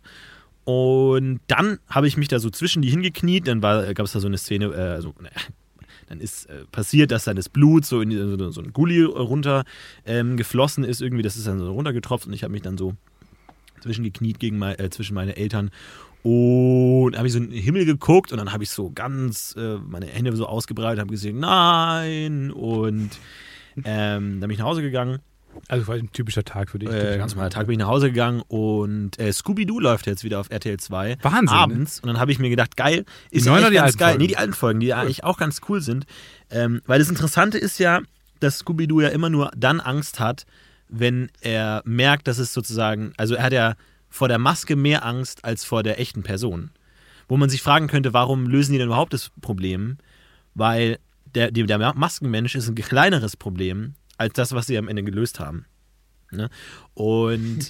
Und dann habe ich mich da so zwischen die hingekniet, dann gab es da so eine Szene, dann ist passiert, dass dann das Blut so in so ein Gully runter geflossen ist irgendwie, das ist dann so runtergetropft und ich habe mich dann so zwischengekniet zwischen meine Eltern und habe ich so in den Himmel geguckt und dann habe ich so ganz meine Hände so ausgebreitet, habe gesehen, nein, und dann bin ich nach Hause gegangen. Also ein typischer Tag für dich. Ganz normaler Tag bin ich nach Hause gegangen und Scooby-Doo läuft jetzt wieder auf RTL 2. Wahnsinn. Abends. Und dann habe ich mir gedacht, geil, ist die ja neuen echt oder die ganz alten geil. Folgen? Nee, die alten Folgen, die eigentlich auch ganz cool sind. Weil das Interessante ist ja, dass Scooby-Doo ja immer nur dann Angst hat, wenn er merkt, dass es sozusagen, also er hat ja vor der Maske mehr Angst als vor der echten Person. Wo man sich fragen könnte, warum lösen die denn überhaupt das Problem? Weil der Maskenmensch ist ein kleineres Problem als das, was sie am Ende gelöst haben. Ne? Und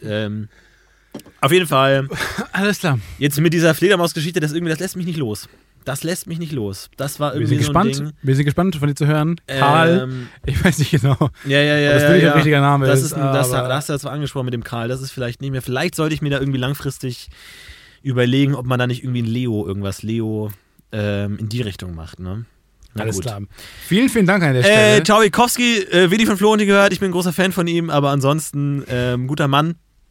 auf jeden Fall. Alles klar. Jetzt mit dieser Fledermaus-Geschichte, das lässt mich nicht los. Das lässt mich nicht los. Das war irgendwie so ein Ding. Wir sind gespannt, von dir zu hören. Karl, ich weiß nicht genau. Ja. Das will nicht ein richtiger Name das ist. Das hast du ja zwar angesprochen mit dem Karl, das ist vielleicht nicht mehr. Vielleicht sollte ich mir da irgendwie langfristig überlegen, ob man da nicht irgendwie ein Leo in die Richtung macht, ne? Alles klar. Vielen, vielen Dank an der Stelle. Tchaikovsky, Willi von Florentin gehört, ich bin ein großer Fan von ihm, aber ansonsten guter Mann.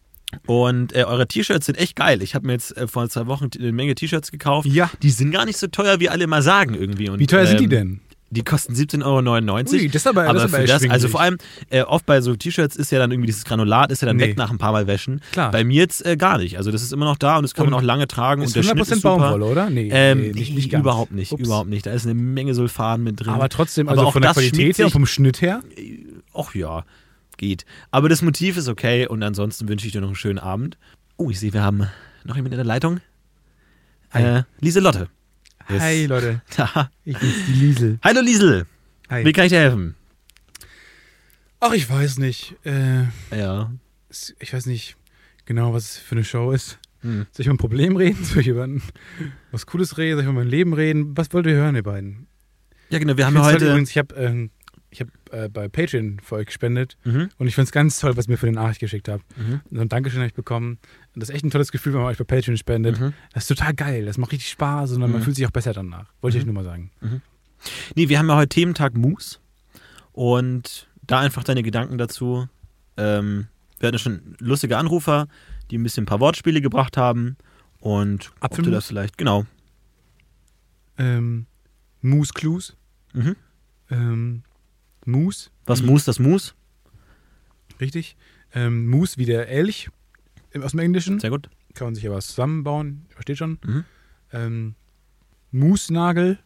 Und eure T-Shirts sind echt geil. Ich habe mir jetzt vor 2 Wochen eine Menge T-Shirts gekauft. Ja. Die sind gar nicht so teuer, wie alle immer sagen irgendwie. Und, wie teuer sind die denn? Die kosten 17,99 €. Ui, das ist aber für das, also vor allem, oft bei so T-Shirts ist ja dann irgendwie dieses Granulat, ist ja dann weg nach ein paar Mal wäschen. Klar. Bei mir jetzt gar nicht. Also das ist immer noch da und das kann man auch lange tragen. Ist und der 100% Schnitt ist super. Baumwolle, oder? Nee, nicht ganz. Überhaupt nicht, überhaupt nicht. Da ist eine Menge Sulfan mit drin. Aber trotzdem, aber also auch von der Qualität her und vom Schnitt her? Ach ja, geht. Aber das Motiv ist okay und ansonsten wünsche ich dir noch einen schönen Abend. Oh, ich sehe, wir haben noch jemand in der Leitung. Lieselotte. Hi, Leute. Ich bin's, die Liesel. Hallo Liesel. Hi. Wie kann ich dir helfen? Ach, ich weiß nicht. Ja. Ich weiß nicht genau, was es für eine Show ist. Hm. Soll ich über ein Problem reden? Soll ich über was Cooles reden? Soll ich über mein Leben reden? Was wollt ihr hören, ihr beiden? Ja, genau, wir haben ja heute... Übrigens, ich habe bei Patreon für euch gespendet und ich finde es ganz toll, was ihr mir für den Nachricht geschickt habt. So ein Dankeschön habe ich bekommen. Und das ist echt ein tolles Gefühl, wenn man euch bei Patreon spendet. Das ist total geil. Das macht richtig Spaß und man fühlt sich auch besser danach. Wollte ich euch nur mal sagen. Nee, wir haben ja heute Thementag Moose und da einfach deine Gedanken dazu. Wir hatten ja schon lustige Anrufer, die ein paar Wortspiele gebracht haben und ob du das vielleicht, genau. Moose Clues. Moose. Was Moose, das Moose? Richtig. Moose wie der Elch aus dem Englischen. Sehr gut. Kann man sich aber zusammenbauen. Versteht schon. Moose-Nagel.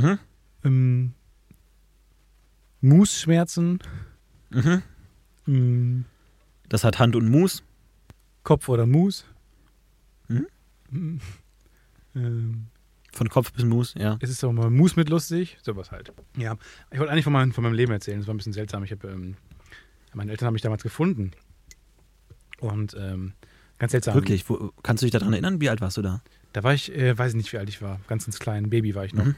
Moose-Schmerzen. Das hat Hand und Mus. Kopf oder Mus. Von Kopf bis Mus, ja. Es ist auch mal Mus mit lustig. Sowas halt. Ja. Ich wollte eigentlich von meinem Leben erzählen. Das war ein bisschen seltsam. Meine Eltern haben mich damals gefunden. Und ganz seltsam. Wirklich? Kannst du dich daran erinnern? Wie alt warst du da? Da war ich, weiß ich nicht, wie alt ich war. Ganz klein. Baby war ich noch.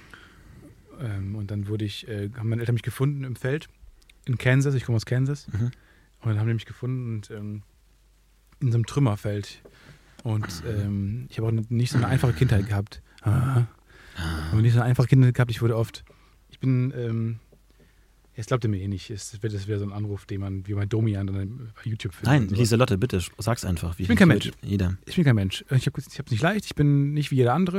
Und dann haben meine Eltern mich gefunden im Feld. In Kansas. Ich komme aus Kansas. Und dann haben die mich gefunden und in so einem Trümmerfeld. Und ich habe auch nicht so eine einfache Kindheit gehabt. Aber nicht so eine einfache Kindheit gehabt. Ich bin, jetzt glaubt ihr mir eh nicht. Das wird wieder so ein Anruf, den man wie bei Domian dann bei YouTube findet. Nein, Lieselotte, bitte, sag's einfach. Ich bin kein Mensch. Jeder. Ich bin kein Mensch. Ich hab's nicht leicht. Ich bin nicht wie jeder andere.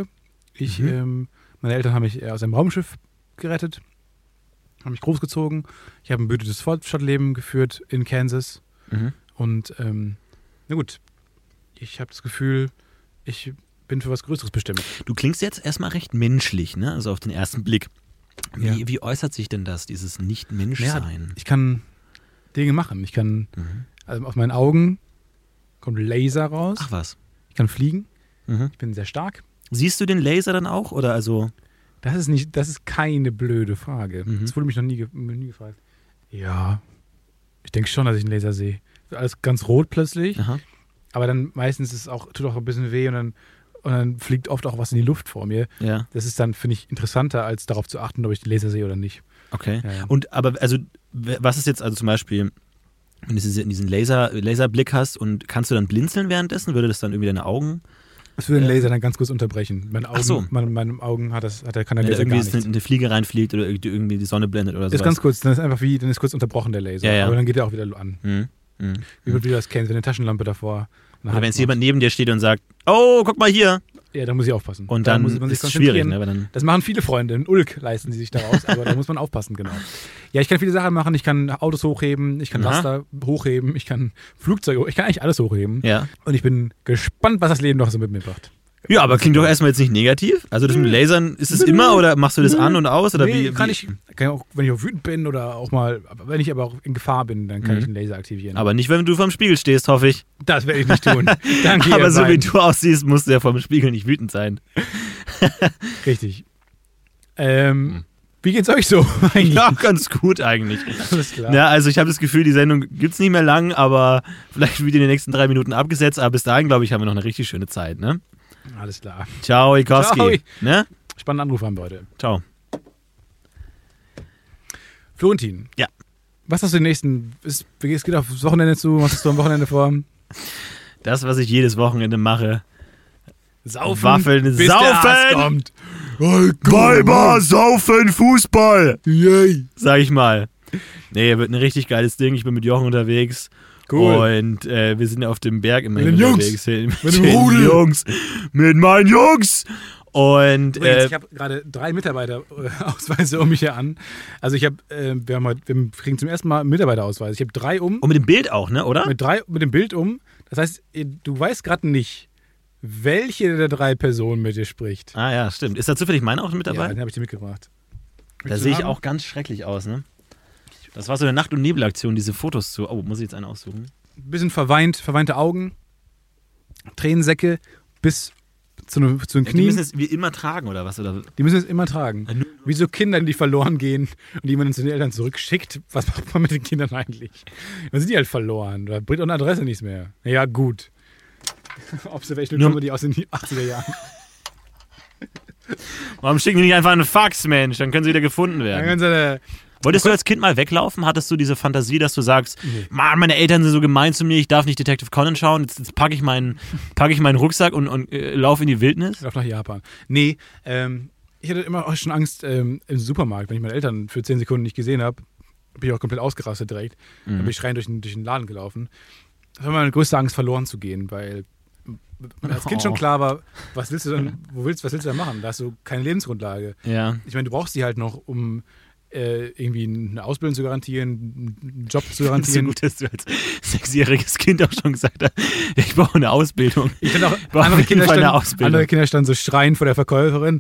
Meine Eltern haben mich aus einem Raumschiff gerettet. Haben mich großgezogen. Ich habe ein behütetes Fortschrittleben geführt in Kansas. Und, na gut. Ich habe das Gefühl, ich bin für was Größeres bestimmt. Du klingst jetzt erstmal recht menschlich, ne? Also auf den ersten Blick. Wie äußert sich denn das, dieses Nicht-Mensch-Sein? Ich kann Dinge machen. Ich kann, also aus meinen Augen kommt Laser raus. Ach was. Ich kann fliegen. Ich bin sehr stark. Siehst du den Laser dann auch? Oder also? Das ist keine blöde Frage. Das wurde mich noch nie gefragt. Ja, ich denke schon, dass ich einen Laser sehe. Alles ganz rot plötzlich. Aha. Aber dann meistens tut auch ein bisschen weh und dann fliegt oft auch was in die Luft vor mir. Ja. Das ist dann, finde ich, interessanter, als darauf zu achten, ob ich den Laser sehe oder nicht. Okay. Ja. Und aber, also, was ist jetzt, also zum Beispiel, wenn du diesen Laserblick hast und kannst du dann blinzeln währenddessen? Würde das dann irgendwie deine Augen? Das würde den Laser dann ganz kurz unterbrechen. Meine Augen, Ach so. Meine Augen kann der Laser irgendwie gar nichts. eine Fliege reinfliegt oder irgendwie die Sonne blendet oder so. Das ist ganz kurz, dann ist kurz unterbrochen der Laser. Ja. Aber dann geht er auch wieder an. Wie du das kennst, wenn eine Taschenlampe davor. Oder wenn jetzt jemand neben dir steht und sagt, oh, guck mal hier. Ja, da muss ich aufpassen. Und dann muss man sich ist es schwierig. Ne? Das machen viele Freunde. In Ulk leisten sie sich daraus, aber da muss man aufpassen, genau. Ja, ich kann viele Sachen machen. Ich kann Autos hochheben, ich kann Laster hochheben, ich kann Flugzeuge hochheben. Ich kann eigentlich alles hochheben. Ja. Und ich bin gespannt, was das Leben noch so mit mir macht. Ja, aber klingt doch erstmal jetzt nicht negativ. Also das mit Lasern, ist es immer oder machst du das an und aus? Oder wie? Kann ich auch, wenn ich auch wütend bin oder auch mal, wenn ich aber auch in Gefahr bin, dann kann ich einen Laser aktivieren. Aber nicht, wenn du vorm Spiegel stehst, hoffe ich. Das werde ich nicht tun. Danke. Aber so wie du aussiehst, musst du ja vorm Spiegel nicht wütend sein. Richtig. Wie geht's euch so eigentlich? Ja, ganz gut eigentlich. Alles klar. Ja, also ich habe das Gefühl, die Sendung gibt's nicht mehr lang, aber vielleicht wird in den nächsten 3 Minuten abgesetzt. Aber bis dahin, glaube ich, haben wir noch eine richtig schöne Zeit, ne? Alles klar. Ciao, Ikowski. Ciao. Ne? Spannenden Anruf haben wir heute. Ciao. Florentin. Ja. Was hast du es geht aufs Wochenende zu? Was hast du am Wochenende vor? Das, was ich jedes Wochenende mache. Saufen. Waffeln, bis saufen. der Arzt kommt. Weiber, saufen, Fußball. Yay. Sag ich mal. Nee, wird ein richtig geiles Ding. Ich bin mit Jochen unterwegs. Cool. Und wir sind auf dem Berg immerhin mit den unterwegs. Mit dem Rudel. Mit meinen Jungs. Und übrigens, ich habe gerade 3 Mitarbeiterausweise um mich her an. Also wir kriegen zum ersten Mal einen Mitarbeiterausweis. Ich habe 3 um. Und mit dem Bild auch, ne, oder? Mit dem Bild um. Das heißt, du weißt gerade nicht, welche der 3 Personen mit dir spricht. Ah ja, stimmt. Ist da zufällig meine auch mit dabei? Ja, den habe ich dir mitgebracht. Da sehe ich auch ganz schrecklich aus, ne? Das war so eine Nacht- und Nebelaktion, diese Fotos zu. Oh, muss ich jetzt einen aussuchen? Ein bisschen verweinte Augen, Tränensäcke bis zu den Knien. Die müssen es wie immer tragen, oder was? Oder? Die müssen es immer tragen. Wie so Kinder, die verloren gehen und die man dann zu den Eltern zurückschickt. Was macht man mit den Kindern eigentlich? Dann sind die halt verloren. Da bringt auch eine Adresse nichts mehr. Ja, gut. Observational Comedy aus den 80er Jahren. Warum schicken die nicht einfach einen Fax, Mensch? Dann können sie wieder gefunden werden. Wolltest du als Kind mal weglaufen? Hattest du diese Fantasie, dass du sagst, Mann, meine Eltern sind so gemein zu mir, ich darf nicht Detective Conan schauen, jetzt packe ich meinen Rucksack und laufe in die Wildnis? Lauf nach Japan. Nee, ich hatte immer auch schon Angst im Supermarkt, wenn ich meine Eltern für 10 Sekunden nicht gesehen habe, bin ich auch komplett ausgerastet direkt. Dann bin ich schreiend durch den Laden gelaufen. Das war meine größte Angst, verloren zu gehen, weil als Kind schon klar war, was willst du da machen? Da hast du keine Lebensgrundlage. Ja. Ich meine, du brauchst die halt noch, um irgendwie eine Ausbildung zu garantieren, einen Job zu garantieren. So gut, dass du als 6-jähriges Kind auch schon gesagt hast, ich brauche eine Ausbildung. Ich hatte auch andere Kinder standen so schreiend vor der Verkäuferin.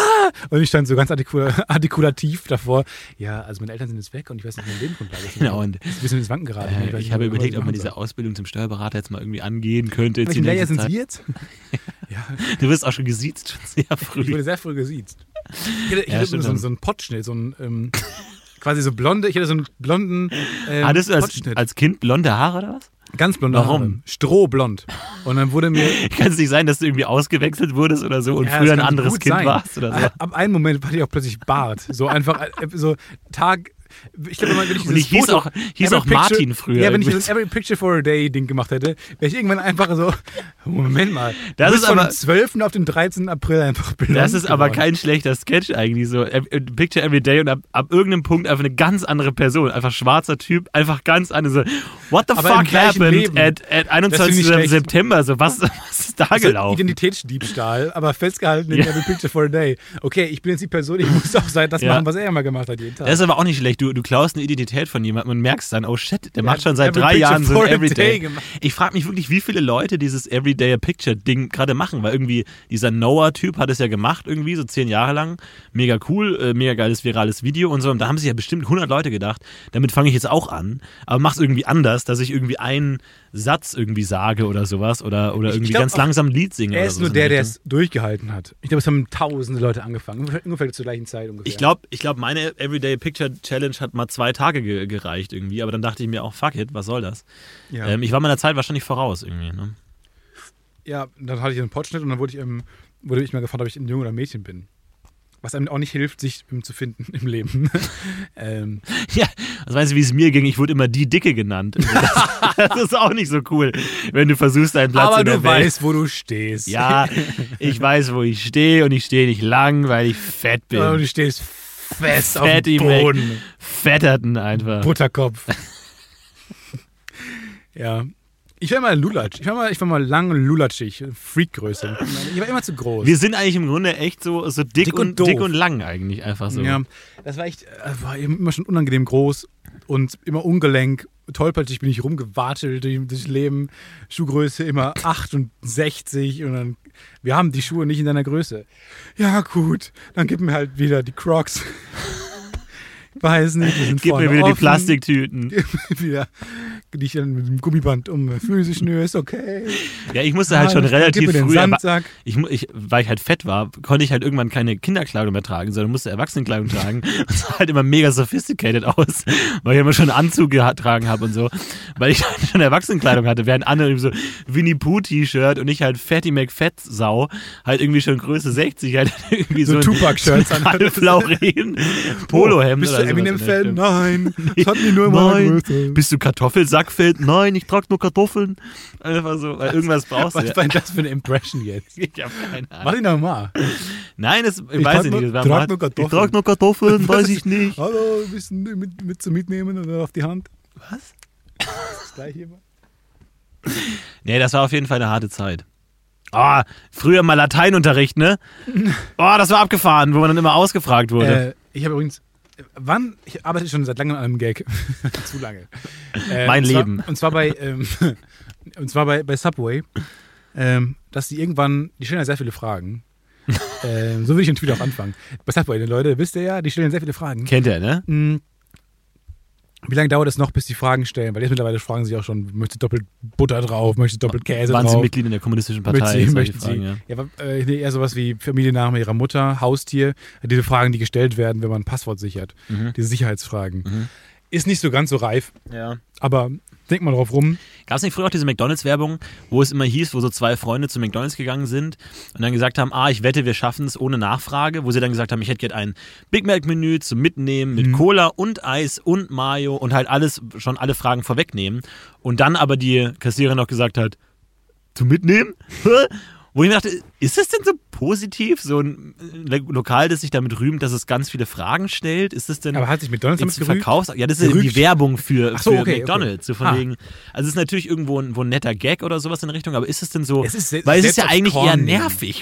Und ich stand so ganz artikulativ davor. Ja, also meine Eltern sind jetzt weg und ich weiß nicht, wie mein Lebensgrundlage ist. Genau, und ein bisschen ins Wanken geraten. Ich habe überlegt, ob man diese Ausbildung zum Steuerberater jetzt mal irgendwie angehen könnte. Welchen Layer sind Sie jetzt? Ja. Du wirst auch schon gesiezt, schon sehr früh. Ich wurde sehr früh gesiezt. Ich hatte so einen Pottschnitt, so einen quasi so blonde, ich hatte so einen blonden Hattest du als Kind blonde Haare oder was? Ganz blonde Haare. Strohblond. Und dann wurde mir... Kann es nicht sein, dass du irgendwie ausgewechselt wurdest oder so und früher ein anderes Kind warst oder so? Ab einem Moment hatte ich auch plötzlich Bart. So einfach, so Tag... Ich glaube, wenn ich und ich hieß auch Martin früher. Ja, wenn ich das Every Picture for a Day Ding gemacht hätte, wäre ich irgendwann einfach so, Moment mal, das ist von dem 12. auf den 13. April einfach blond Das ist geworden. Aber kein schlechter Sketch eigentlich so. Picture Every Day und ab irgendeinem Punkt einfach eine ganz andere Person. Einfach schwarzer Typ, einfach ganz anders. So, what the aber fuck happened at 21. September? So, was ist da gelaufen? Identitätsdiebstahl, aber festgehalten in Every Picture for a Day. Okay, ich bin jetzt die Person, ich muss auch das machen, was er immer gemacht hat jeden Tag. Das ist aber auch nicht schlecht. Du klaust eine Identität von jemandem und merkst dann, oh shit, der macht schon seit 3 Jahren so ein Everyday. Ich frage mich wirklich, wie viele Leute dieses Everyday a Picture Ding gerade machen, weil irgendwie dieser Noah-Typ hat es ja gemacht irgendwie, so 10 Jahre lang. Mega cool, mega geiles virales Video und so. Und da haben sich ja bestimmt 100 Leute gedacht, damit fange ich jetzt auch an, aber mach's irgendwie anders, dass ich irgendwie einen Satz irgendwie sage oder sowas oder irgendwie ganz langsam ein Lied singe. Er ist nur der es durchgehalten hat. Ich glaube, es haben tausende Leute angefangen, ungefähr zur gleichen Zeit ungefähr. Ich glaube, meine Everyday Picture Challenge hat mal 2 Tage gereicht irgendwie, aber dann dachte ich mir auch, fuck it, was soll das? Ja. Ich war meiner Zeit wahrscheinlich voraus irgendwie, ne? Ja, dann hatte ich einen Potschnitt und dann wurde ich mal gefragt, ob ich ein Junge oder ein Mädchen bin. Was einem auch nicht hilft, sich zu finden im Leben. Ja, was weißt du, wie es mir ging? Ich wurde immer die Dicke genannt. Das ist auch nicht so cool, wenn du versuchst, einen Platz in der Welt. Aber du weißt, wo du stehst. Ja, ich weiß, wo ich stehe und ich stehe nicht lang, weil ich fett bin. Und du stehst fest auf dem Boden. Fetterten einfach. Butterkopf. Ja. Ich war mal Lulatsch. Ich war mal lang lulatschig. Freakgröße. Ich war immer zu groß. Wir sind eigentlich im Grunde echt so dick und lang eigentlich einfach so. Ja, das war immer schon unangenehm groß und immer ungelenk. Tollpatschig bin ich rumgewatschelt durchs Leben. Schuhgröße immer 68 und dann, wir haben die Schuhe nicht in deiner Größe. Ja gut, dann gib mir halt wieder die Crocs. Weiß nicht, die sind gib mir wieder offen. Die Plastiktüten. Wieder, die ich dann mit dem Gummiband um Füße schnür, ist okay. Ja, ich musste halt schon relativ früh, Sandsack. Weil ich halt fett war, konnte ich halt irgendwann keine Kinderkleidung mehr tragen, sondern musste Erwachsenenkleidung tragen. Und sah halt immer mega sophisticated aus, weil ich immer schon einen Anzug getragen habe und so. Weil ich halt schon Erwachsenenkleidung hatte, während andere so Winnie-Pooh-T-Shirt und ich halt Fatty McFett-Sau, halt irgendwie schon Größe 60, halt irgendwie so Tupac-Shirts an. Flauren, Polohemd oder Eminem-Fan? Nein. Das hat mich nur immer Größe. Bist du Kartoffelsackfeld? Nein, ich trage nur Kartoffeln. Einfach so, weil irgendwas brauchst du. Was war das für eine Impression jetzt? Ich hab keine Ahnung. Mach ihn nochmal. Nein, ich weiß ich nicht. Ich trage nur Kartoffeln, weiß ich nicht. Hallo, ein bisschen mit zum Mitnehmen oder auf die Hand. Was? Das gleiche immer. Nee, das war auf jeden Fall eine harte Zeit. Oh, früher mal Lateinunterricht, ne? Oh, das war abgefahren, wo man dann immer ausgefragt wurde. Ich habe übrigens... Ich arbeite schon seit langem an einem Gag. Zu lange. Mein Leben. Und zwar bei Subway, dass die irgendwann, die stellen ja sehr viele Fragen. So würde ich den Tweet auch anfangen. Bei Subway, Leute, wisst ihr ja, die stellen sehr viele Fragen. Kennt ihr, ne? Wie lange dauert es noch, bis die Fragen stellen? Weil jetzt mittlerweile fragen sie auch schon, möchtest du doppelt Butter drauf, möchtest du doppelt Käse drauf? Waren Sie Mitglied in der Kommunistischen Partei? Möchten Sie? Ja, eher sowas wie Familienname ihrer Mutter, Haustier. Diese Fragen, die gestellt werden, wenn man ein Passwort sichert. Diese Sicherheitsfragen. Ist nicht so ganz so reif. Ja. Aber denk mal drauf rum. Gab es nicht früher auch diese McDonalds-Werbung, wo es immer hieß, wo so zwei Freunde zu McDonalds gegangen sind und dann gesagt haben, ich wette, wir schaffen es ohne Nachfrage, wo sie dann gesagt haben, ich hätte gerne ein Big Mac-Menü zum Mitnehmen mit Cola und Eis und Mayo und halt schon alle Fragen vorwegnehmen und dann aber die Kassiererin noch gesagt hat, zum Mitnehmen? Wo ich mir dachte, ist das denn so positiv, so ein Lokal, das sich damit rühmt, dass es ganz viele Fragen stellt? Ist das denn aber hat sich McDonalds damit gerühmt? Ja, das ist die Werbung für okay, McDonalds. Okay. So von wegen, also es ist natürlich irgendwo ein netter Gag oder sowas in der Richtung, aber ist es denn so, weil es ist ja eigentlich eher nervig,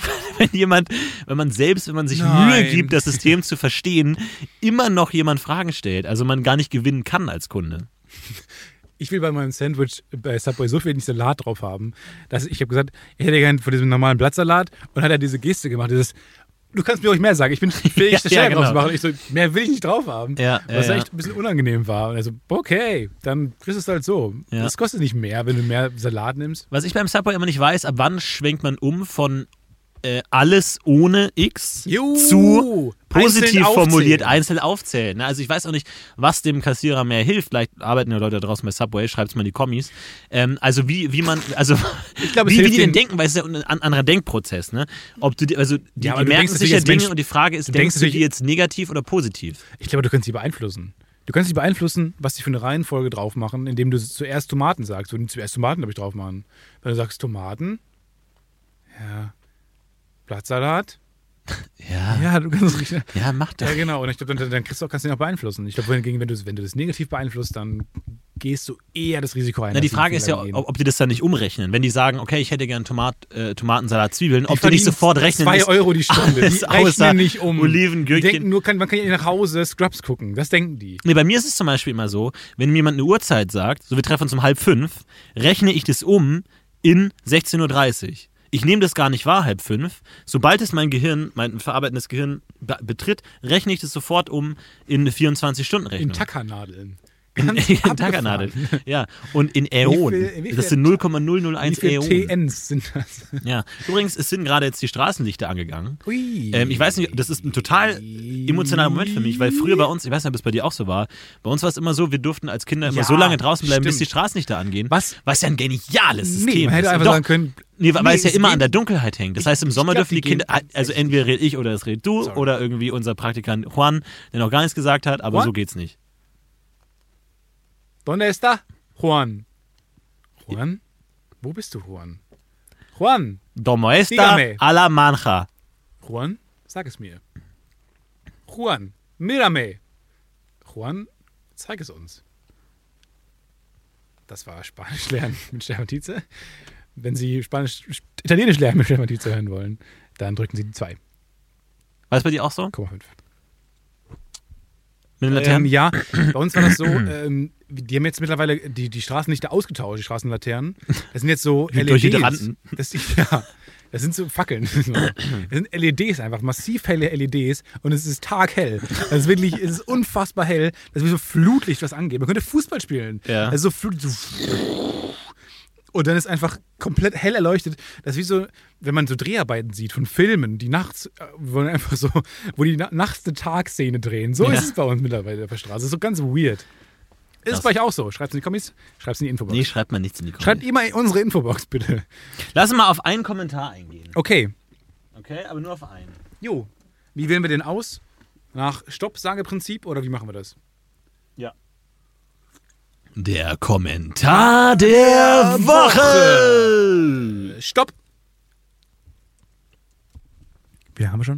wenn man sich Mühe gibt, das System zu verstehen, immer noch jemand Fragen stellt, also man gar nicht gewinnen kann als Kunde. Ich will bei meinem Sandwich bei Subway so viel Salat drauf haben, dass ich habe gesagt, ich hätte gerne von diesem normalen Blattsalat und hat er diese Geste gemacht, du kannst mir ruhig mehr sagen, ich bin fähig, das Stärke drauf zu machen. Ich so, mehr will ich nicht drauf haben. Was echt ein bisschen unangenehm war. Und er so, okay, dann kriegst du es halt so. Ja. Das kostet nicht mehr, wenn du mehr Salat nimmst. Was ich beim Subway immer nicht weiß, ab wann schwenkt man von alles ohne X zu positiv formuliert einzeln aufzählen. Also ich weiß auch nicht, was dem Kassierer mehr hilft. Vielleicht arbeiten ja Leute da draußen bei Subway, schreibt es mal in die Kommis. Also wie die denn denken, weil es ist ja ein anderer Denkprozess. Ne? Ob du die merken sicher Dinge und die Frage ist, denkst du die jetzt negativ oder positiv? Ich glaube, du kannst sie beeinflussen. Du kannst sie beeinflussen, was sie für eine Reihenfolge drauf machen, indem du zuerst Tomaten sagst. Und zuerst Tomaten, glaube ich, drauf machen. Wenn du sagst Tomaten, ja, Blattsalat. Ja, du kannst es richtig. Ja, mach das. Ja, genau. Und ich glaube, dann kannst du ihn auch beeinflussen. Ich glaube, wenn du das negativ beeinflusst, dann gehst du eher das Risiko ein. Na, die Frage ist ja, ob die das dann nicht umrechnen. Wenn die sagen, okay, ich hätte gern Tomatensalat, Zwiebeln, ob die nicht sofort rechnen. 2 Euro die Stunde. Die rechnen nicht um. Oliven, Gürkchen. Die denken nur, man kann ja nach Hause Scrubs gucken. Das denken die. Nee, bei mir ist es zum Beispiel immer so, wenn mir jemand eine Uhrzeit sagt, so wir treffen uns um 4:30, rechne ich das um in 16:30 Uhr. Ich nehme das gar nicht wahr, 4:30. Sobald es mein verarbeitendes Gehirn betritt, rechne ich das sofort um in 24-Stunden-Rechnung. In Tackernadeln. In Tackernadeln, ja. Und in Äonen. Das sind 0,001 Äonen. Wie viele TNs sind das? Ja. Übrigens, es sind gerade jetzt die Straßenlichter angegangen. Ui. Ich weiß nicht, das ist ein total emotionaler Moment für mich, weil früher bei uns, ich weiß nicht, ob es bei dir auch so war, bei uns war es immer so, wir durften als Kinder immer so lange draußen bleiben, bis die Straßenlichter angehen. Was ja ein geniales System ist. Man hätte einfach sagen können, weil es ja immer an der Dunkelheit hängt. Das heißt, im Sommer dürfen die Kinder, also entweder red ich oder es red du oder irgendwie unser Praktikant Juan, der noch gar nichts gesagt hat, aber so geht's nicht. ¿Dónde está Juan? Juan? Wo bist du, Juan? Juan! ¿Cómo está a la manja? Juan, sag es mir. Juan, mírame. Juan, zeig es uns. Das war Spanisch lernen mit Stefan Tietze. Wenn Sie Italienisch lernen mit Stefan Tietze hören wollen, dann drücken Sie die 2. War es bei dir auch so? 0,5. Mit den Laternen? Ja, bei uns war das so, die haben jetzt mittlerweile die Straßenlichter ausgetauscht, die Straßenlaternen. Das sind jetzt so LEDs. Das sind so Fackeln. Das sind LEDs einfach, massiv helle LEDs und es ist taghell. Es ist unfassbar hell. Das ist wie so Flutlicht, was angeht. Man könnte Fußball spielen. Ja. Also so Flutlicht, so und dann ist einfach komplett hell erleuchtet. Das ist wie so, wenn man so Dreharbeiten sieht von Filmen, die nachts, wo die nachts eine Tagszene drehen. So ist es bei uns mittlerweile auf der Straße. Das ist so ganz weird. Ist es bei euch auch so? Schreibt es in die Kommis? Schreibt es in die Infobox. Nee, schreibt mal nichts in die Kommis. Schreibt immer in unsere Infobox, bitte. Lass uns mal auf einen Kommentar eingehen. Okay, aber nur auf einen. Jo. Wie wählen wir den aus? Nach Stopp-Sage-Prinzip oder wie machen wir das? Ja. Der Kommentar der Woche. Stopp. Wie lange haben wir schon?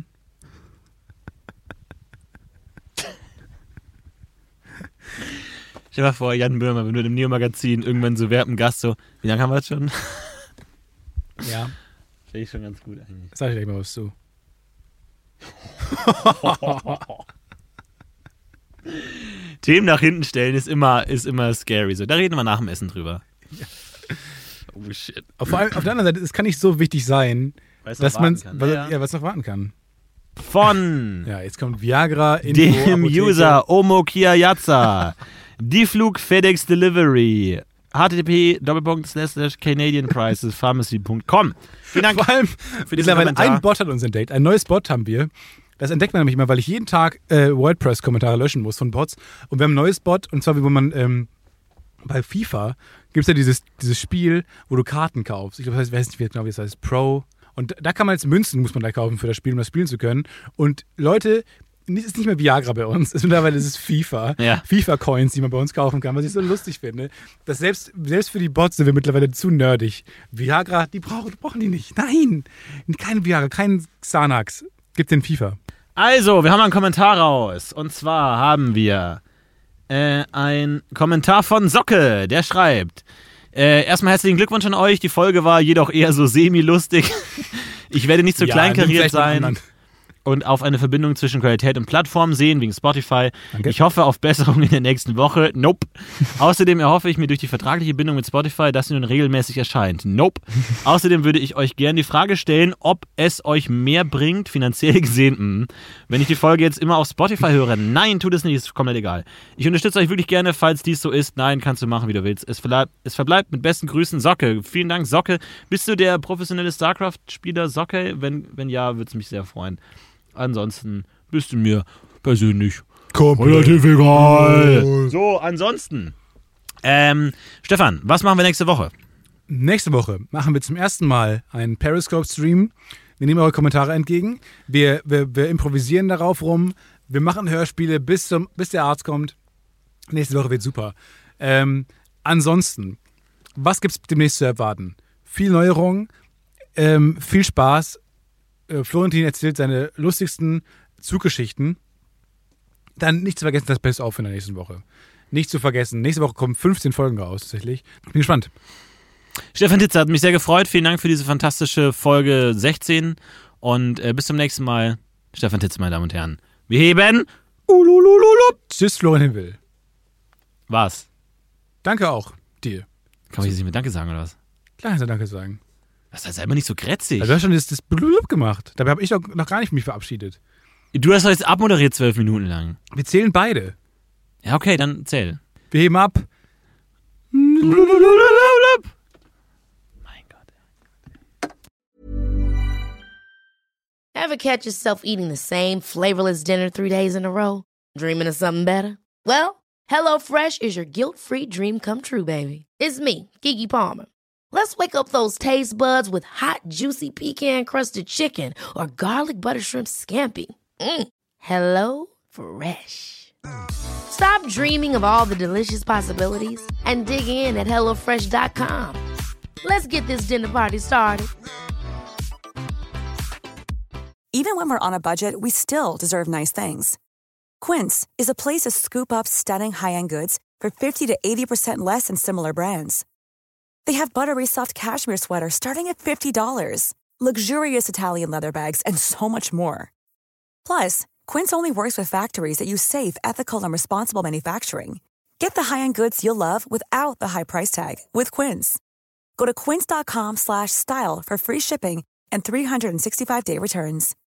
Stell dir mal vor, Jan Böhmer, wenn du im Neo-Magazin irgendwann so werben Gast so, wie lange haben wir das schon? Ja. Finde ich schon ganz gut eigentlich. Sag ich gleich mal was zu. Themen nach hinten stellen ist immer scary. So, da reden wir nach dem Essen drüber. Ja. Oh shit. Vor allem auf der anderen Seite, es kann nicht so wichtig sein, dass man was noch warten kann. Von jetzt kommt Viagra in dem User Omokiayaza. Die FedEx Delivery. http://canadianpricespharmacy.com. Vielen Dank. Vor allem, für diesen Kommentar. Ein Bot hat uns entdeckt. Ein neues Bot haben wir. Das entdeckt man nämlich immer, weil ich jeden Tag WordPress-Kommentare löschen muss von Bots. Und wir haben ein neues Bot, und zwar, wo man bei FIFA gibt es ja dieses Spiel, wo du Karten kaufst. Ich glaube, ich weiß nicht genau, wie es heißt. Pro. Und da kann man jetzt Münzen, muss man da kaufen für das Spiel, um das spielen zu können. Und Leute, es ist nicht mehr Viagra bei uns, mittlerweile ist es FIFA. Ja. FIFA-Coins, die man bei uns kaufen kann, was ich so lustig finde. Dass selbst für die Bots sind wir mittlerweile zu nerdig. Viagra, die brauchen die nicht. Nein, kein Viagra, kein Xanax. Gibt den FIFA. Also, wir haben einen Kommentar raus. Und zwar haben wir ein Kommentar von Socke, der schreibt: erstmal herzlichen Glückwunsch an euch. Die Folge war jedoch eher so semi-lustig. Ich werde nicht so kleinkariert sein und auf eine Verbindung zwischen Qualität und Plattform sehen, wegen Spotify. Danke. Ich hoffe auf Besserung in der nächsten Woche. Nope. Außerdem erhoffe ich mir durch die vertragliche Bindung mit Spotify, dass sie nun regelmäßig erscheint. Nope. Außerdem würde ich euch gerne die Frage stellen, ob es euch mehr bringt, finanziell gesehen, wenn ich die Folge jetzt immer auf Spotify höre. Nein, tut es nicht, ist komplett egal. Ich unterstütze euch wirklich gerne, falls dies so ist. Nein, kannst du machen, wie du willst. Es verbleibt mit besten Grüßen, Socke. Vielen Dank, Socke. Bist du der professionelle StarCraft-Spieler, Socke? Wenn ja, würde es mich sehr freuen. Ansonsten bist du mir persönlich relativ egal. So, ansonsten. Stefan, was machen wir nächste Woche? Nächste Woche machen wir zum ersten Mal einen Periscope-Stream. Wir nehmen eure Kommentare entgegen. Wir improvisieren darauf rum. Wir machen Hörspiele, bis der Arzt kommt. Nächste Woche wird super. Ansonsten, was gibt es demnächst zu erwarten? Viel Neuerung, viel Spaß. Florentin erzählt seine lustigsten Zuggeschichten. Dann nicht zu vergessen, das Best-of in der nächsten Woche. Nicht zu vergessen, nächste Woche kommen 15 Folgen raus, tatsächlich. Bin gespannt. Stefan Titzer hat mich sehr gefreut. Vielen Dank für diese fantastische Folge 16. Und bis zum nächsten Mal. Stefan Titzer, meine Damen und Herren. Wir heben. Tschüss, Florentin Will. Was? Danke auch dir. Kann man jetzt nicht mehr Danke sagen, oder was? Klar, kannst du Danke sagen. Das ist immer nicht so grätzig. Also du hast schon das Blub gemacht. Dabei habe ich doch noch gar nicht mich verabschiedet. Du hast doch jetzt abmoderiert 12 Minuten lang. Wir zählen beide. Ja, okay, dann zähl. Wir heben ab. Mein Gott. Ever catch yourself eating the same flavorless dinner 3 days in a row? Dreaming of something better? Well, HelloFresh is your guilt-free dream come true, baby. It's me, Keke Palmer. Let's wake up those taste buds with hot, juicy pecan-crusted chicken or garlic butter shrimp scampi. Hello Fresh. Stop dreaming of all the delicious possibilities and dig in at HelloFresh.com. Let's get this dinner party started. Even when we're on a budget, we still deserve nice things. Quince is a place to scoop up stunning high-end goods for 50 to 80% less than similar brands. They have buttery soft cashmere sweaters starting at $50, luxurious Italian leather bags, and so much more. Plus, Quince only works with factories that use safe, ethical, and responsible manufacturing. Get the high-end goods you'll love without the high price tag with Quince. Go to quince.com/style for free shipping and 365-day returns.